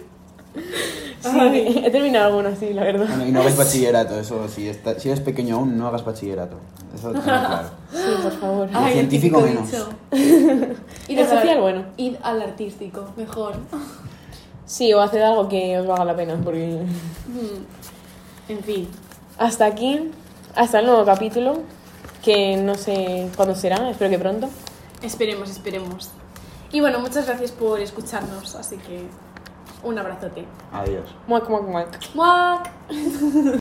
Sí, he terminado alguno así, la verdad. Bueno, y no hagáis bachillerato, eso, si eres pequeño aún, no hagas bachillerato. Eso tenlo claro. Sí, por favor. El científico típico menos. dicho. El social, bueno. Id al artístico, mejor. Sí, o haced algo que os valga la pena, porque... En fin. Hasta aquí, hasta el nuevo capítulo, que no sé cuándo será, espero que pronto. Esperemos, esperemos. Y bueno, muchas gracias por escucharnos, así que un abrazote. Adiós. Muac, muac, muac. ¡Muac!